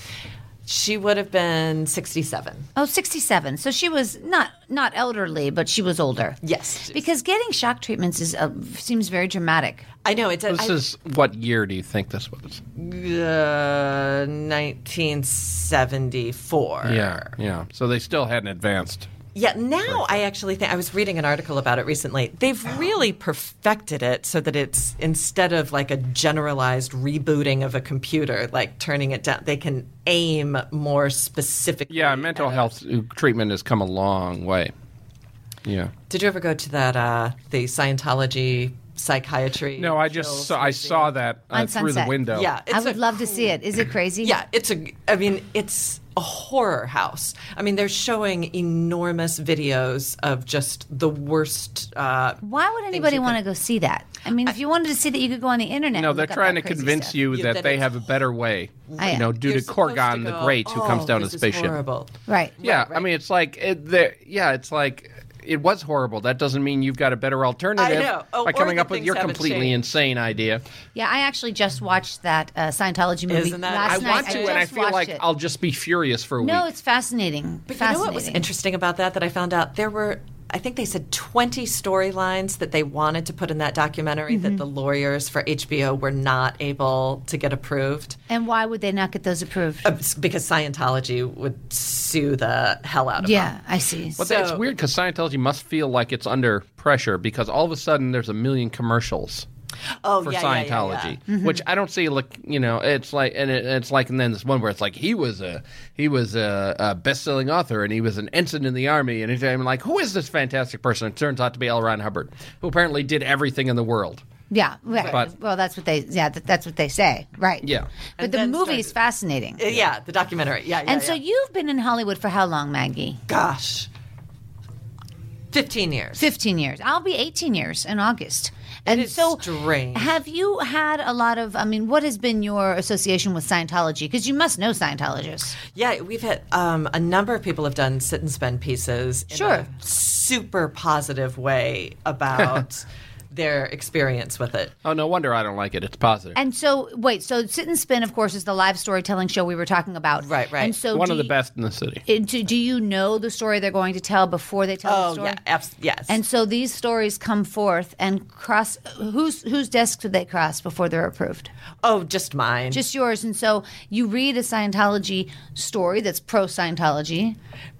She would have been sixty-seven. Oh, sixty-seven. So she was not not elderly, but she was older. Yes. Because getting shock treatments is uh, seems very dramatic. I know. It's a, this I- is what year do you think this was? Uh, nineteen seventy-four. Yeah, yeah. So they still hadn't advanced. Yeah, now I actually think I was reading an article about it recently. They've really perfected it so that it's instead of like a generalized rebooting of a computer, like turning it down, they can aim more specifically. Yeah, mental at a- health treatment has come a long way. Yeah. Did you ever go to that uh, the Scientology psychiatry? No, I just Chills saw, I museum? saw that uh, On through the Sunset. window. Yeah, I it's would a love to see it. Is it crazy? Yeah, it's a. I mean, it's a horror house. I mean, they're showing enormous videos of just the worst. Uh, Why would anybody you want to could- go see that? I mean, if you wanted to see that, you could go on the internet. No, and they're look up trying that to crazy convince stuff. you Yeah, that that they it's- have a better way. I You know, am. due you're to supposed Korgon to the go, Great, who comes "Oh, down in a this is spaceship. horrible." Right. Yeah, I right. mean, it's like it, there- yeah, it's like it was horrible. That doesn't mean you've got a better alternative I know. Oh, by or coming that up with things your haven't completely changed. insane idea. Yeah, I actually just watched that uh, Scientology movie Isn't that- last I Last night. want to, just and I feel watched like it. I'll just be furious for a No, week. it's fascinating. But you fascinating. know what was interesting about that that I found out? There were, I think they said twenty storylines that they wanted to put in that documentary Mm-hmm. that the lawyers for H B O were not able to get approved And why would they not get those approved? uh, because Scientology would sue the hell out of yeah, them. I see. But So- it's weird because Scientology must feel like it's under pressure because all of a sudden there's a million commercials Oh, for yeah, yeah, yeah, Scientology, yeah. Mm-hmm. which I don't see. Like you know, it's like and it, it's like and then this one where it's like he was a he was a, a best-selling author and he was an ensign in the army and it's- I'm like, who is this fantastic person? It turns out to be L. Ron Hubbard, who apparently did everything in the world. Yeah, right. But- well, that's what they. Yeah, that, that's what they say. Right. Yeah. But And the then movie is started- fascinating. Uh, Yeah, the documentary. Yeah, yeah. and so yeah. you've been in Hollywood for how long, Maggie? gosh, fifteen years. Fifteen years. I'll be eighteen years in August. And is so, strange. have you had a lot of? I mean, what has been your association with Scientology? Because you must know Scientologists. Yeah, we've had um, a number of people have done sit and spend pieces in Sure. a super positive way about their experience with it. Oh, no wonder I don't like it. It's positive. And so, wait. So, Sit and Spin, of course, is the live storytelling show we were talking about. Right, right. And so, One do of the you- best in the city. uh, Do, do you know the story they're going to tell before they tell the Oh story? yeah, abs- yes. And so these stories come forth and cross. Whose whose desks do they cross before they're approved? oh, just mine. Just yours. And so you read a Scientology story that's pro Scientology.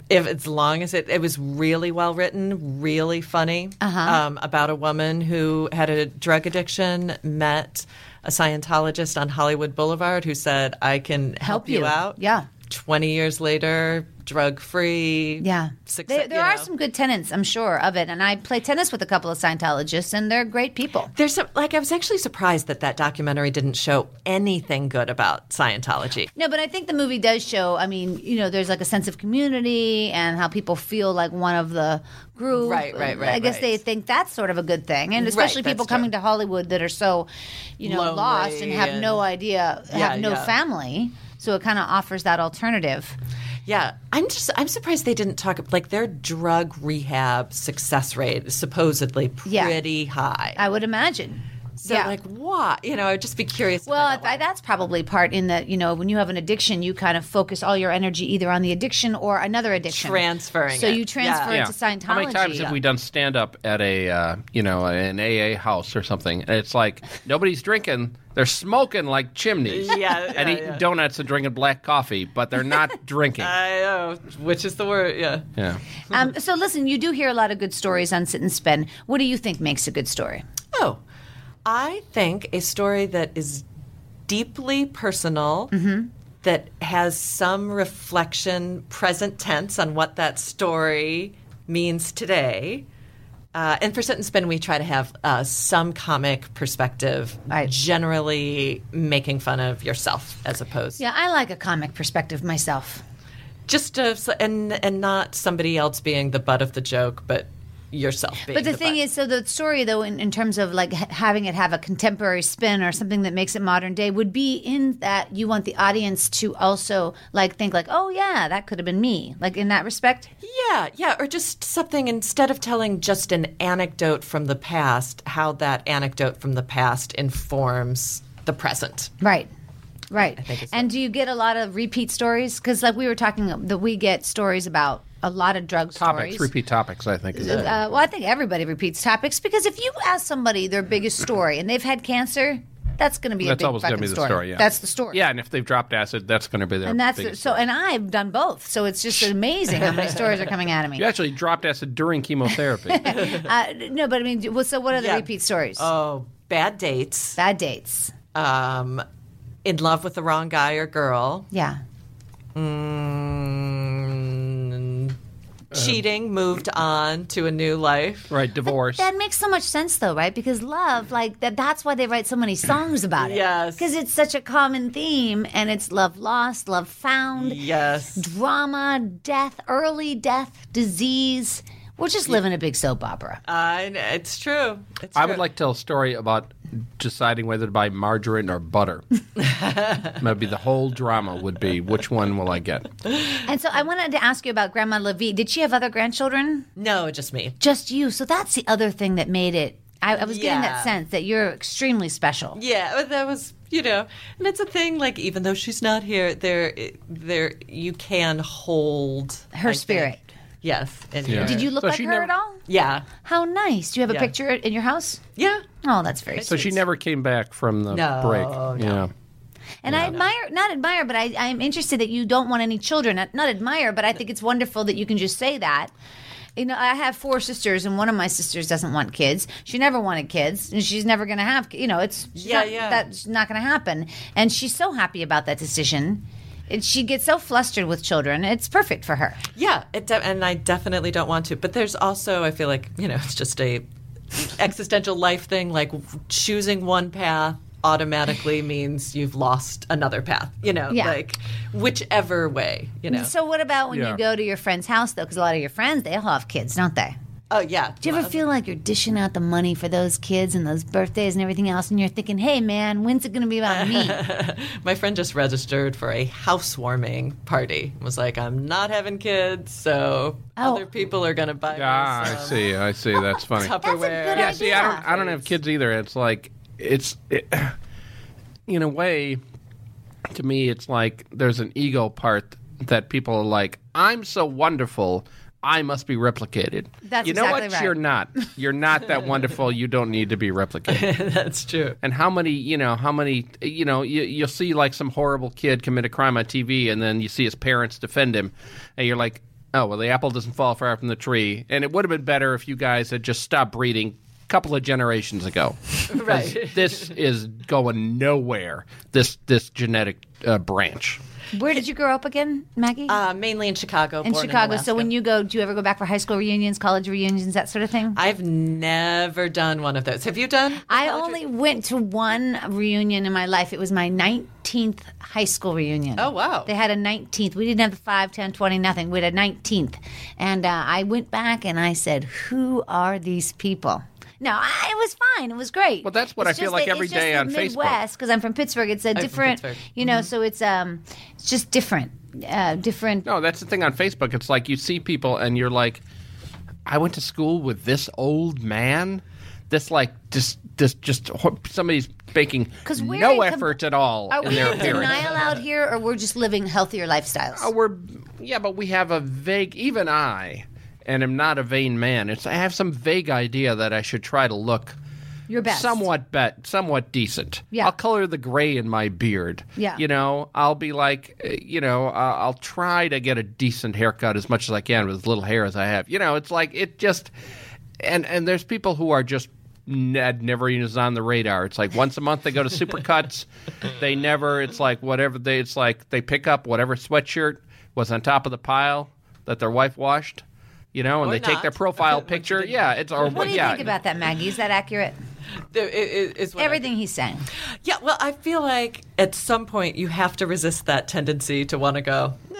If as long as it, it was really well written, really funny, Uh-huh. um, about a woman who had a drug addiction, met a Scientologist on Hollywood Boulevard who said, I can help, Help you you. out. Yeah. twenty years later, drug-free. Yeah. Success, There, there you are know. some good tenets, I'm sure, of it. And I play tennis with a couple of Scientologists, and they're great people. There's some, like, I was actually surprised that that documentary didn't show anything good about Scientology. No, but I think the movie does show, I mean, you know, there's like a sense of community and how people feel like one of the group. Right, right, right, I guess right. they think that's sort of a good thing. And especially Right, people that's true. coming to Hollywood that are so, you know, Lonely lost and have no and- idea, Yeah, have no yeah. family. So it kind of offers that alternative. Yeah, I'm just I'm surprised they didn't talk like their drug rehab success rate is supposedly Yeah. pretty high. I would imagine. so yeah. like why? You know, I'd just be curious. to Well, find out I, why. that's probably part in that, you know, when you have an addiction, you kind of focus all your energy either on the addiction or another addiction. Transferring So it. you transfer Yeah. it to Scientology. How many times have we done stand up at a uh, you know an A A house or something? And it's like nobody's drinking; they're smoking like chimneys. Yeah, and yeah, eating yeah. donuts and drinking black coffee, but they're not drinking. I know, which is the word? Yeah. Yeah. Um, so listen, you do hear a lot of good stories on Sit and Spin. What do you think makes a good story? Oh, I think a story that is deeply personal, that has some reflection, present tense, on what that story means today. Uh, and for Sit and Spin, we try to have uh, some comic perspective, Right. generally making fun of yourself as opposed Yeah, I like a comic perspective myself. just to, and and not somebody else being the butt of the joke, but yourself being But the, thing butt. is, so the story, though, in, in terms of like ha- having it have a contemporary spin or something that makes it modern day, would be in that you want the audience to also like think like, oh yeah, that could have been me, like in that respect. Yeah, yeah, or just something, instead of telling just an anecdote from the past, how that anecdote from the past informs the present. Right. Right. think it's And do you get a lot of repeat stories? Because like we were talking, that we get stories about a lot of drug Topics, stories. repeat topics. I think. Is Uh, well, I think everybody repeats topics because if you ask somebody their biggest story and they've had cancer, that's going to be a That's big always going to fucking be the story. Yeah, That's the story. Yeah, and if they've dropped acid, that's going to be their. And that's biggest so. story. And I've done both, so it's just amazing how many stories are coming out of me. You actually dropped acid during chemotherapy. Uh, no, but I mean, well, so what are the Yeah. repeat stories? Oh, bad dates, Bad dates. um, in love with the wrong guy or girl, Yeah. mm, cheating, moved on to a new life. Right, divorce. That makes so much sense, though, right? Because love, like that, that's why they write so many songs about it. Yes. Because it's such a common theme, and it's love lost, love found, Yes. drama, death, early death, disease. We're just living a big soap opera. I kn- it's true. It's I true. would like to tell a story about deciding whether to buy margarine or butter. Maybe the whole drama would be which one will I get? And so I wanted to ask you about Grandma Levy. Did she have other grandchildren? No, just me. Just you. So that's the other thing that made it. I, I was getting that Yeah. sense that you're extremely special. Yeah, but that was, you know, and it's a thing. Like, even though she's not here, there, there, you can hold Her I think. spirit. Yes. In Yeah. here. Did you look So like she her never- at all? Yeah. How nice. Do you have a Yeah. picture in your house? Yeah. Oh, that's very So sweet. she never came back from the No, break. no. Yeah. And I admire, not admire, but I, I'm interested that you don't want any children. Not, not admire, but I think it's wonderful that you can just say that. You know, I have four sisters, and one of my sisters doesn't want kids. She never wanted kids, and she's never going to have. You know, it's she's Yeah, not, yeah. That's not going to happen. And she's so happy about that decision. And she gets so flustered with children. It's perfect for her. Yeah, it de- and I definitely don't want to. But there's also, I feel like, you know, it's just a existential life thing. Like, choosing one path automatically means you've lost another path. You know, Yeah. like whichever way. You know. So what about when Yeah. you go to your friend's house, though? Because a lot of your friends, they all have kids, don't they? Oh yeah. Do you ever feel like you're dishing out the money for those kids and those birthdays and everything else, and you're thinking, hey, man, when's it going to be about me? My friend just registered for a housewarming party. Was like, I'm not having kids, so Oh. other people are going to buy. Ah, me I some see. I see. That's funny. That's a Tupperware. good Yeah, see, I idea. don't. I don't have kids either. It's like it's it, in a way. To me, it's like there's an ego part that people are like, I'm so wonderful. I must be replicated. That's you know exactly what? right. You're not. You're not that wonderful. You don't need to be replicated. That's true. And how many, you know, how many, you know, you, you'll see like some horrible kid commit a crime on T V, and then you see his parents defend him, and you're like, Oh, well, the apple doesn't fall far from the tree. And it would have been better if you guys had just stopped breeding a couple of generations ago. Right. This is going nowhere, this this genetic uh, branch. Where did you grow up again, Maggie? Uh, mainly in Chicago. in born Chicago. Alaska. So when you go, do you ever go back for high school reunions, college reunions, that sort of thing? I've never done one of those. Have you done? I only went to one reunion in my life. It was my nineteenth high school reunion. Oh, wow. They had a nineteenth. We didn't have the five, ten, twenty, nothing. We had a nineteenth. And uh, I went back and I said, who are these people? No, I, it was fine. It was great. Well, that's what It's I feel just like that- every it's just day the on Facebook. Midwest, because I'm from Pittsburgh. It's a from different, Pittsburgh. you know, so it's um, it's just different, uh, different. No, that's the thing on Facebook. It's like you see people and you're like, I went to school with this old man. This like just this just somebody's making we're no in com- effort at all Are in we their in appearance. denial out here, or we're just living healthier lifestyles? Oh, we're yeah, but we have a vague. Even I, and am not a vain man. It's I have some vague idea that I should try to look Your best. somewhat bet, somewhat decent. Yeah. I'll color the gray in my beard. Yeah. You know, I'll be like, uh, you know, uh, I'll try to get a decent haircut as much as I can with as little hair as I have. You know, it's like it just, and and there's people who are just. Ned never even is on the radar. It's like once a month they go to Supercuts. They never. It's like whatever they. It's like they pick up whatever sweatshirt was on top of the pile that their wife washed. You know, and Or they take their not. profile What you picture. did. Yeah, it's or What do you yeah. think about that, Maggie? Is that accurate? It, it, it's what I- Everything he's saying. Yeah, well, I feel like at some point you have to resist that tendency to want to go, nah,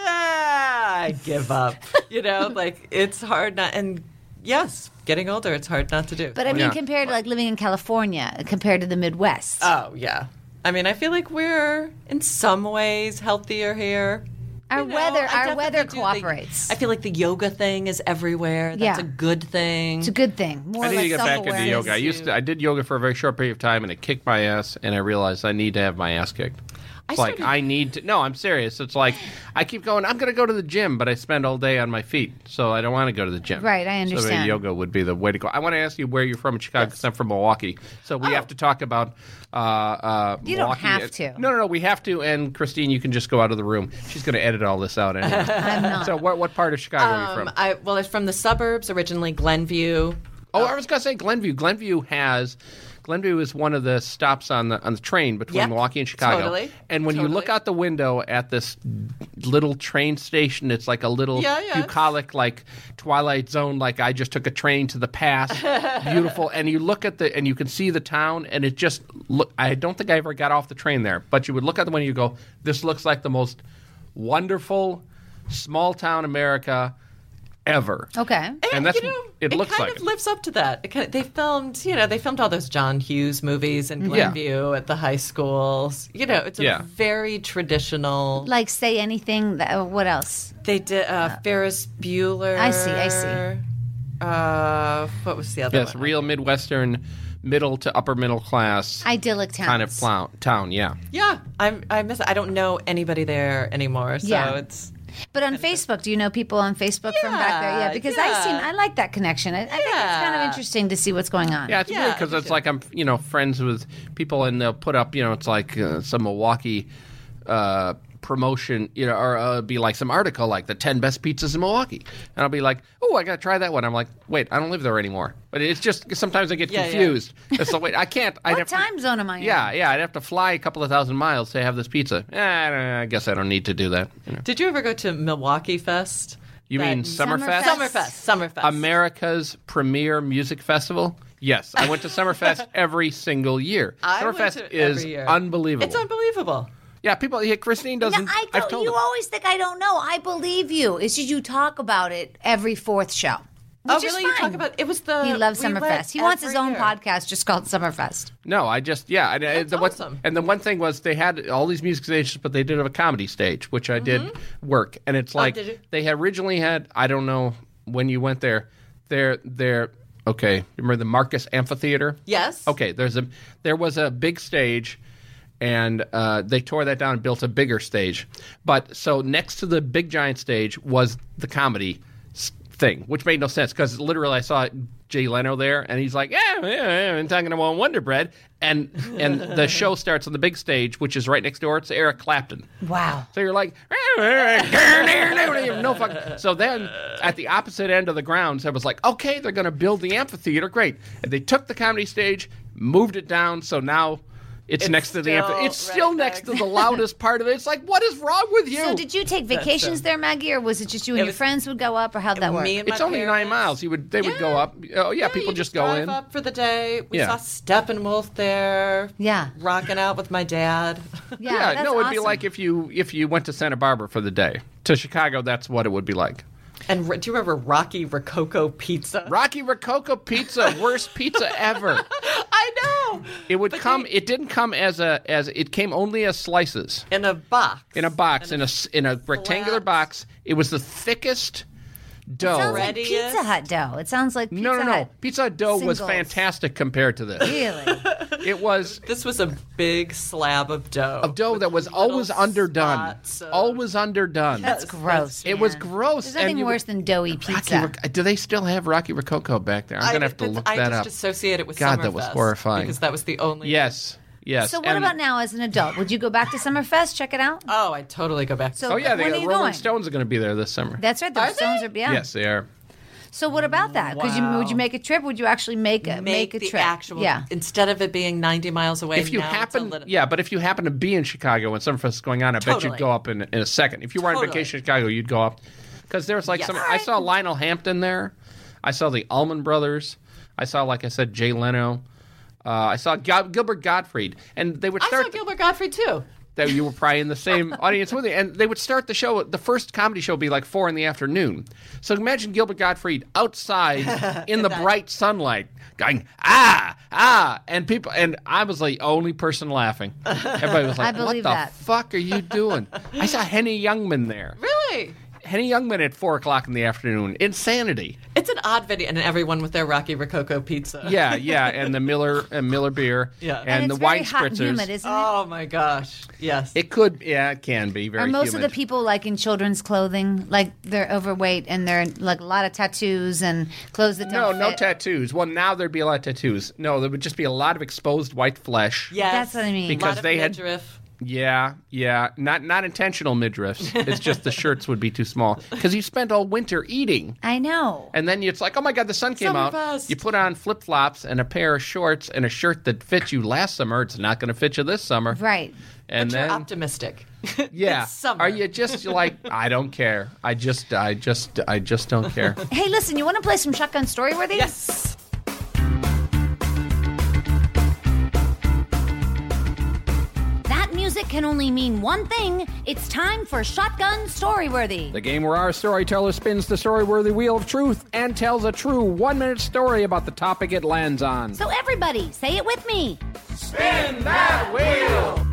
I give up. You know, like it's hard not. And yes, getting older, it's hard not to do. But I mean, Yeah. compared to like living in California, compared to the Midwest. oh, yeah. I mean, I feel like we're in some ways healthier here. Our You know, weather- I our definitely weather do think- cooperates. I feel like the yoga thing is everywhere. That's Yeah. a good thing. It's a good thing. More I need like to get back into self-awareness. yoga. I used to. I did yoga for a very short period of time, and it kicked my ass. And I realized I need to have my ass kicked. It's like started- I need to. No, I'm serious. It's like I keep going. I'm going to go to the gym, but I spend all day on my feet, so I don't want to go to the gym. Right, I So maybe understand. yoga would be the way to go. I want to ask you where you're from in Chicago, because I'm from Milwaukee. So we have to talk about. Uh, uh, You don't Milwaukee. have to. No, no, no. We have to. And Christine, you can just go out of the room. She's going to edit all this out anyway. I'm not. So what what part of Chicago are you Um, from? I, well, it's from the suburbs, originally Glenview. Oh, I was going to say Glenview. Glenview has Glenview is one of the stops on the on the train between Yep, Milwaukee and Chicago. totally, And when you look totally. out the window at this little train station, it's like a little Yeah, yeah. bucolic, like Twilight Zone. Like I just took a train to the past, beautiful. And you look at the and you can see the town, and it just look. I don't think I ever got off the train there, but you would look at the window, and you go, "This looks like the most wonderful small town America ever." Okay. And that's you know, it looks kind like of it. lives up to that. It kind of, they filmed, you know, they filmed all those John Hughes movies in Yeah. Glenview at the high schools. You know, it's a Yeah. very traditional. Like say anything. That, uh, what else? They did uh, Ferris Bueller. I see, I see. Uh, what was the other Yes, one? real Midwestern, middle to upper middle class Idyllic towns. kind of plow- town. Yeah. Yeah, I'm, I miss. I don't know anybody there anymore. So Yeah. it's. But on Facebook, do you know people on Facebook from back there? Yeah, Yeah, because I yeah. seen I like that connection. I, I think it's kind of Yeah. interesting to see what's going on. Yeah, it's Yeah, weird because me it's too. like I'm, you know, friends with people, and they'll put up, you know, it's like uh, some Milwaukee uh, promotion, you know, or uh, be like some article like the ten best pizzas in Milwaukee, and I'll be like, oh, I got to try that one. I'm like, wait, I don't live there anymore. But it's just sometimes I get Yeah, yeah. confused. It's like, wait, I can't. I'd What have to- time zone am I in? Yeah, yeah, I'd have to fly a couple of thousand miles to have this pizza. Eh, I don't know, I guess I don't need to do that. You know. Did you ever go to Milwaukee Fest? You That- mean Summerfest? Summerfest. Summerfest. Summerfest. America's premier music festival? Yes, I went to Summerfest every single year. I went Summerfest to it is every year. unbelievable. It's unbelievable. yeah, people. Yeah, Christine No, doesn't. I I've don't. told You her. always think I don't know. I believe you. It's just you talk about it every fourth show. Oh, Which is really? You fine. talk about it was the. He loves we went Summerfest. He wants his every own year. podcast just called Summerfest. No, I just yeah. I, I- That's the, what- awesome. And the one thing was they had all these music stages, but they did have a comedy stage, which I did work. And it's like did you? they had originally had. I don't know when you went there. They're they're okay. Remember the Marcus Amphitheater? Yes. Okay, there's a there was a big stage, and uh, they tore that down and built a bigger stage. But so next to the big giant stage was the comedy s- thing, which made no sense because literally I saw Jay Leno there, and he's like, "Yeah, yeah, yeah," and talking about Wonder Bread, and and the show starts on the big stage, which is right next door. It's Eric Clapton. Wow. So you're like, no fuck. So then at the opposite end of the grounds, I was like, okay, they're going to build the amphitheater. Great. And they took the comedy stage, moved it down, so now it's, It's next to the still amphitheater. It's right still next back to the loudest part of it. It's like, what is wrong with you? So did you take vacations there, Maggie, or was it just you and It your was- friends would go up, or how'd that work? Me and it's my only parents. nine miles. You would, they would go Yeah. up. Oh yeah, people you just go drive in. up for the day. We Yeah. saw Steppenwolf there. Yeah. Rocking out with my dad. Yeah, Yeah, that's no, it'd be awesome. like if you if you went to Santa Barbara for the day. To Chicago, that's what it would be like. And do you remember Rocky Rococo Pizza? Rocky Rococo Pizza, worst pizza ever. I know. It would But come. they- It didn't come as a as it came only as slices In a box. in a box in a s- in a rectangular flat- box. It was the thickest dough. Sounds like Readiest. Pizza Hut dough. It sounds like Pizza no, no, no. Hut. Pizza Hut dough was singles. fantastic compared to this. Really? It was This was a big slab of dough. a dough that was little always underdone. spots of- Always underdone. That's gross. It was man. gross. There's nothing and you- worse than doughy Rocky pizza. Roc- do they still have Rocky Rococo back there? I'm I- gonna have to that's- look I that just up. associate it with God, that was Summerfest horrifying. because that was the only. Yes, yes. So what And- about now as an adult? Would you go back to Summerfest? Check it out. Oh, I'd totally go back. to So- Oh yeah, When the are you Rolling going? Stones are going to be there this summer. That's right. The Are Stones they? are yeah. Yes, they are. So what about that? Could you Wow. would you make a trip? Would you actually make a make, a the trip? actual. Yeah. Instead of it being ninety miles away. If you now it's a happen, little- yeah, but if you happen to be in Chicago when Summerfest is going on, I bet Totally. you'd go up in, in a second. If you were on Totally. vacation in Chicago, you'd go up because there was like Yes. some. All I right. saw Lionel Hampton there. I saw the Allman Brothers. I saw, like I said, Jay Leno. Uh, I saw Gil- Gilbert Gottfried, and they would I start. saw Gilbert Gottfried too. that you were probably in the same audience with you. And they would start the show, the first comedy show would be like four in the afternoon. So imagine Gilbert Gottfried outside in the bright sunlight going, ah, ah. And people, and I was the only person laughing. Everybody was I like, what believe the that. fuck are you doing? I saw Henny Youngman there. Really? Henny Youngman at four o'clock in the afternoon. Insanity. It's an odd video, and everyone with their Rocky Rococo pizza. Yeah, yeah. And the Miller and Miller beer. Yeah. And, And the it's very wine hot and spritzers. humid, isn't it? Oh my gosh. Yes. It could, yeah, it can be very Are most humid. of the people like in children's clothing, like they're overweight and they're like a lot of tattoos and clothes that No, don't no fit? tattoos. Well, now there'd be a lot of tattoos. No, there would just be a lot of exposed white flesh. yes. That's what I mean. Because Lot of they had- midriff. Yeah, yeah. Not not intentional midriffs. It's just the shirts would be too small. Because you spent all winter eating. I know. And then it's like, oh my God, the sun came out. Summerfest. You put on flip flops and a pair of shorts and a shirt that fits you last summer. It's not going to fit you this summer. Right. And But then, you're optimistic. yeah, It's summer. are you just like, I don't care. I just, I just, I just don't care. Hey, listen, you want to play some Shotgun Storyworthy? Yes. That music can only mean one thing. It's time for Shotgun Storyworthy. The game where our storyteller spins the story-worthy wheel of truth and tells a true one-minute story about the topic it lands on. So everybody, say it with me. Spin that wheel!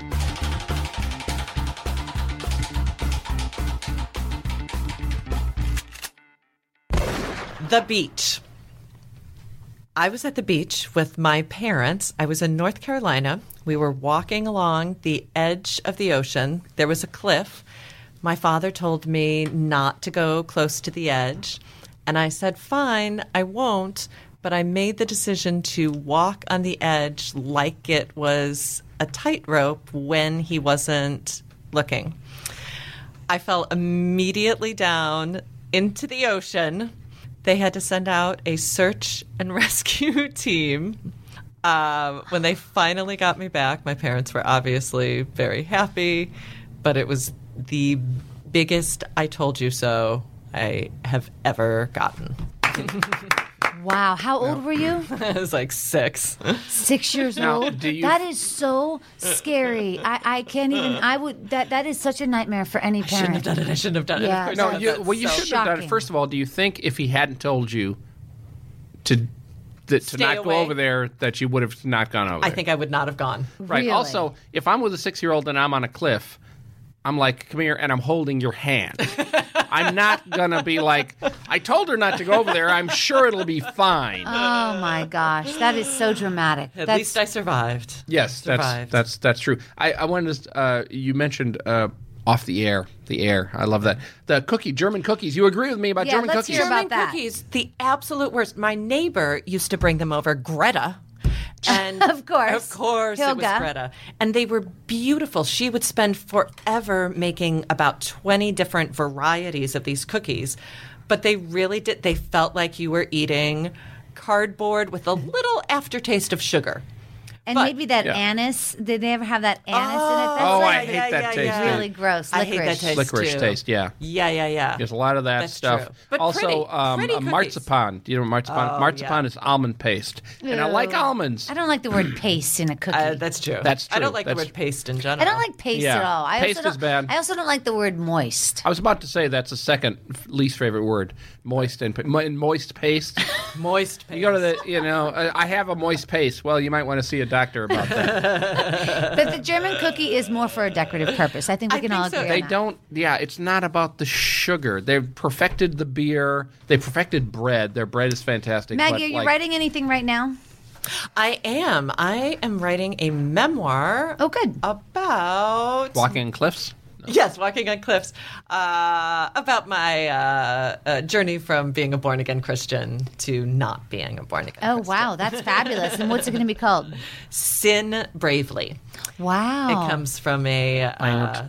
The beach. I was at the beach with my parents. I was in North Carolina. We were walking along the edge of the ocean. There was a cliff. My father told me not to go close to the edge. And I said, fine, I won't. But I made the decision to walk on the edge like it was a tightrope when he wasn't looking. I fell immediately down into the ocean. They had to send out a search and rescue team. Um, when they finally got me back, my parents were obviously very happy, but it was the biggest I told you so I have ever gotten. Wow. How old were you? I was like six. Six years Now, old. do you- That is so scary. I, I can't even. I would. That that is such a nightmare for any I shouldn't parent. have done it. I shouldn't have done it. Yeah, Of course no, I No, did you, that. well, you So- should have done it. shocking. First of all, do you think if he hadn't told you to that, to Stay not go away. over there, that you would have not gone over there? I think I would not have gone. Right. Really? Also, if I'm with a six-year-old and I'm on a cliff, I'm like, come here, and I'm holding your hand. I'm not going to be like, I told her not to go over there. I'm sure it'll be fine. Oh my gosh, that is so dramatic. At That's, least I survived. yes, that's survived. that's that's true. I, I wanted to, uh, you mentioned uh, off the air. The air. I love that. The cookie, German cookies. You agree with me about Yeah, German let's cookies? hear about German that. cookies, the absolute worst. My neighbor used to bring them over, Greta. And Of course. Of course, it was Hilga. Greta. And they were beautiful. She would spend forever making about twenty different varieties of these cookies. But they really did, they felt like you were eating cardboard with a little aftertaste of sugar. And But- maybe that Yeah. anise. Did they ever have that anise in it? That's Oh, like I hate that taste. really gross. I hate that Licorice. taste Licorice too. taste, yeah. Yeah, yeah, yeah. There's a lot of that That's stuff. true. But also, pretty- um, pretty uh, cookies. marzipan. Do you know what marzipan? Oh, marzipan yeah. is almond paste, and I like Ew. almonds. I don't like the word paste in a cookie. Uh, that's true. That's I don't true. like That's- the word paste in general. I don't like paste Yeah. at all. I Paste also is don't, bad. I also don't like the word moist. I was about to say that's the second f- least favorite word, moist and pa- mo- moist paste. moist paste. You go to the, you know, uh, I have a moist paste. Well, you might want to see a doctor about that. But the German cookie is more for a decorative purpose. I think we I can think all so. agree They on that. don't. Yeah, it's not about the sugar. They've perfected the beer. They perfected bread. Their bread is fantastic. Maggie, but, are you like, writing anything right now? I am. I am writing a memoir. Oh, good. About Walking on cliffs? Yes, walking on cliffs. Uh, about my uh, uh, journey from being a born again Christian to not being a born again. Oh, Christian. wow. That's fabulous. And what's it going to be called? Sin bravely. Wow. It comes from a uh,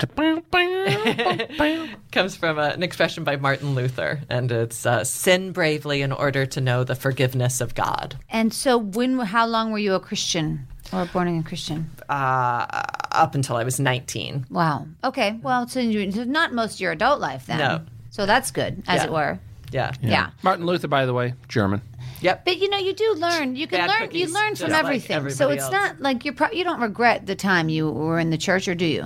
comes from a, an expression by Martin Luther, and it's uh, sin bravely in order to know the forgiveness of God. And so, when? How long were you a Christian or a born again Christian? Uh, up until I was nineteen. Wow. Okay. Well, so you, so not most of your adult life then. No. So that's good, as Yeah. it were. Yeah. Yeah. Martin Luther, by the way, German. Yep. But you know, you do learn. You can Bad learn. You cookies, learn just from like everything. so everybody it's else. not like you're. Pro- you don't regret the time you were in the church, or do you?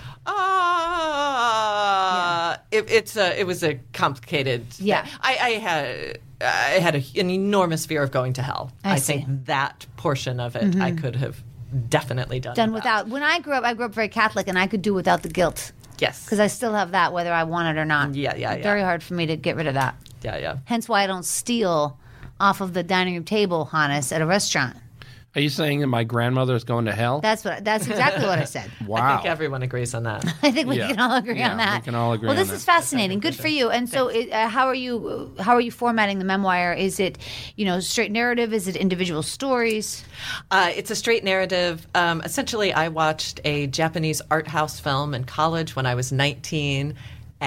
Uh, it, it's a, it was a complicated. Yeah. I, I had I had a, an enormous fear of going to hell. I think see. Mm-hmm. that portion of it I could have definitely done. Done without. When I grew up, I grew up very Catholic, and I could do without the guilt Yes. because I still have that, whether I want it or not. Yeah, yeah, It's yeah. Very hard for me to get rid of that. Yeah, yeah. Hence why I don't steal off of the dining room table, Hannes, at a restaurant. Are you saying that my grandmother is going to hell? That's what. That's exactly what I said. wow. I think everyone agrees on that. I think we Yeah. can all agree Yeah, on that. we can all agree Well, on this that. is fascinating. Good for you. And so, it, uh, how are you? How are you formatting the memoir? Is it, you know, straight narrative? Is it individual stories? Uh, it's a straight narrative. Um, essentially, I watched a Japanese art house film in college when I was nineteen.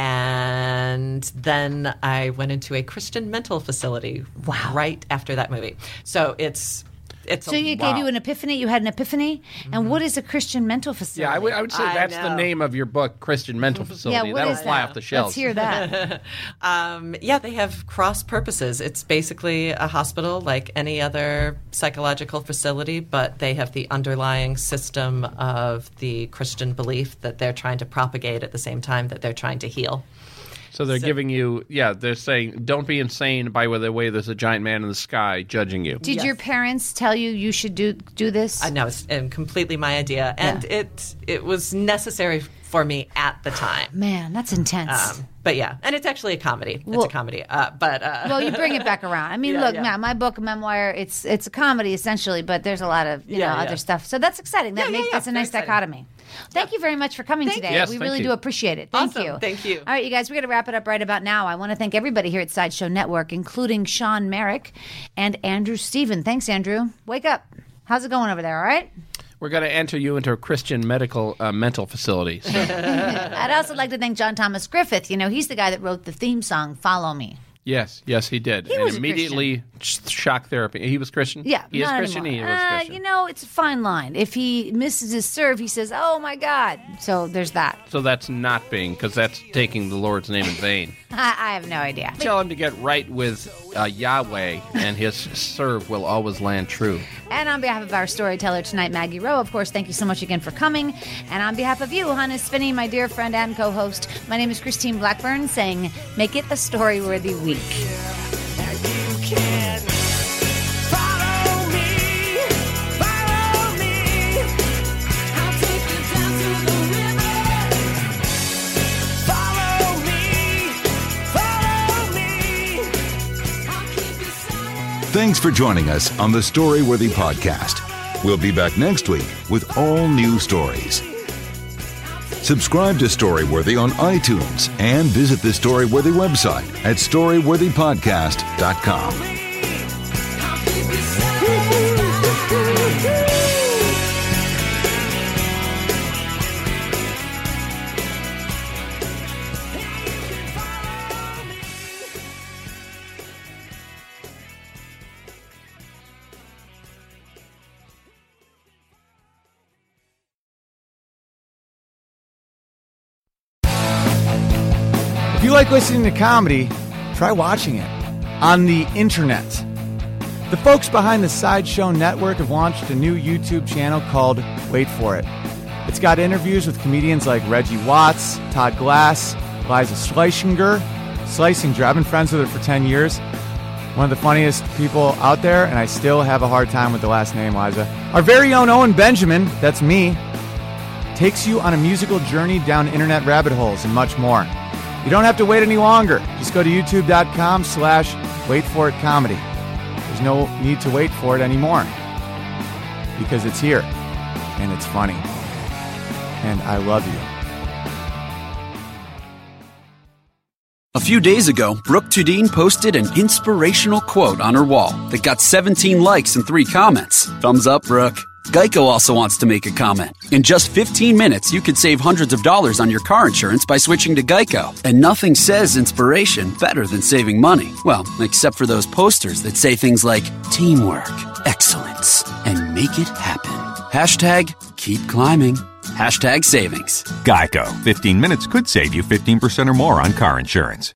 And then I went into a Christian mental facility Wow. right after that movie. So it's it's So a, you wow. gave you an epiphany. You had an epiphany. And what is a Christian mental facility? Yeah, I would, I would say I that's the know. name of your book, Christian Mental Facility. what That'll is fly that? off the shelves. Let's hear that. Um, yeah, they have cross purposes. It's basically a hospital like any other psychological facility, but they have the underlying system of the Christian belief that they're trying to propagate at the same time that they're trying to heal. So they're giving you, yeah, they're saying, don't be insane by the way there's a giant man in the sky judging you. Did Yes. your parents tell you you should do do this? I know it's um, completely my idea, and Yeah. it it was necessary for me at the time. Man, that's intense. Um, but yeah, and it's actually a comedy. It's Well- a comedy. Uh, but uh, Well, you bring it back around. I mean, Yeah, look, yeah. man, my book, memoir, it's it's a comedy essentially, but there's a lot of you Yeah, know yeah. other stuff. So that's exciting. That Yeah, yeah, makes yeah, that's a very nice exciting. dichotomy. Thank you very much for coming Thank today. you. Yes, we thank really you. do appreciate it. Thank Awesome. you. Thank you. All right, you guys, we're going to wrap it up right about now. I want to thank everybody here at Sideshow Network, including Sean Merrick and Andrew Steven. Thanks, Andrew. Wake up. How's it going over there? All right. We're going to enter you into a Christian medical uh, mental facility. So. I'd also like to thank John Thomas Griffith. You know, he's the guy that wrote the theme song "Follow Me." Yes, yes, he did. He and was a immediately sh- shock therapy. He was Christian? Yeah, He is not Christian? anymore. He was Uh, Christian. You know, it's a fine line. If he misses his serve, he says, "Oh my God!" So there's that. So that's not being, because that's taking the Lord's name in vain. I, I have no idea. Tell him to get right with uh, Yahweh, and his serve will always land true. And on behalf of our storyteller tonight, Maggie Rowe, of course, thank you so much again for coming. And on behalf of you, Hannes Finney, my dear friend and co-host, my name is Christine Blackburn, saying, make it a story-worthy week. Thanks for joining us on the Storyworthy Podcast. We'll be back next week with all new stories. Subscribe to Storyworthy on iTunes and visit the Storyworthy website at storyworthy podcast dot com. If you like listening to comedy, try watching it on the internet. The folks behind the Sideshow Network have launched a new YouTube channel called Wait For It. It's got interviews with comedians like Reggie Watts, Todd Glass, Liza Schlesinger. Schlesinger, I've been friends with her for ten years. One of the funniest people out there, and I still have a hard time with the last name, Liza. Our very own Owen Benjamin, that's me, takes you on a musical journey down internet rabbit holes and much more. You don't have to wait any longer. Just go to youtube.com slash wait for it comedy. There's no need to wait for it anymore because it's here and it's funny. And I love you. A few days ago, Brooke Tudine posted an inspirational quote on her wall that got seventeen likes and three comments. Thumbs up, Brooke. Geico also wants to make a comment. In just fifteen minutes, you could save hundreds of dollars on your car insurance by switching to Geico. And nothing says inspiration better than saving money. Well, except for those posters that say things like teamwork, excellence, and make it happen. Hashtag keep climbing. Hashtag savings. Geico. fifteen minutes could save you fifteen percent or more on car insurance.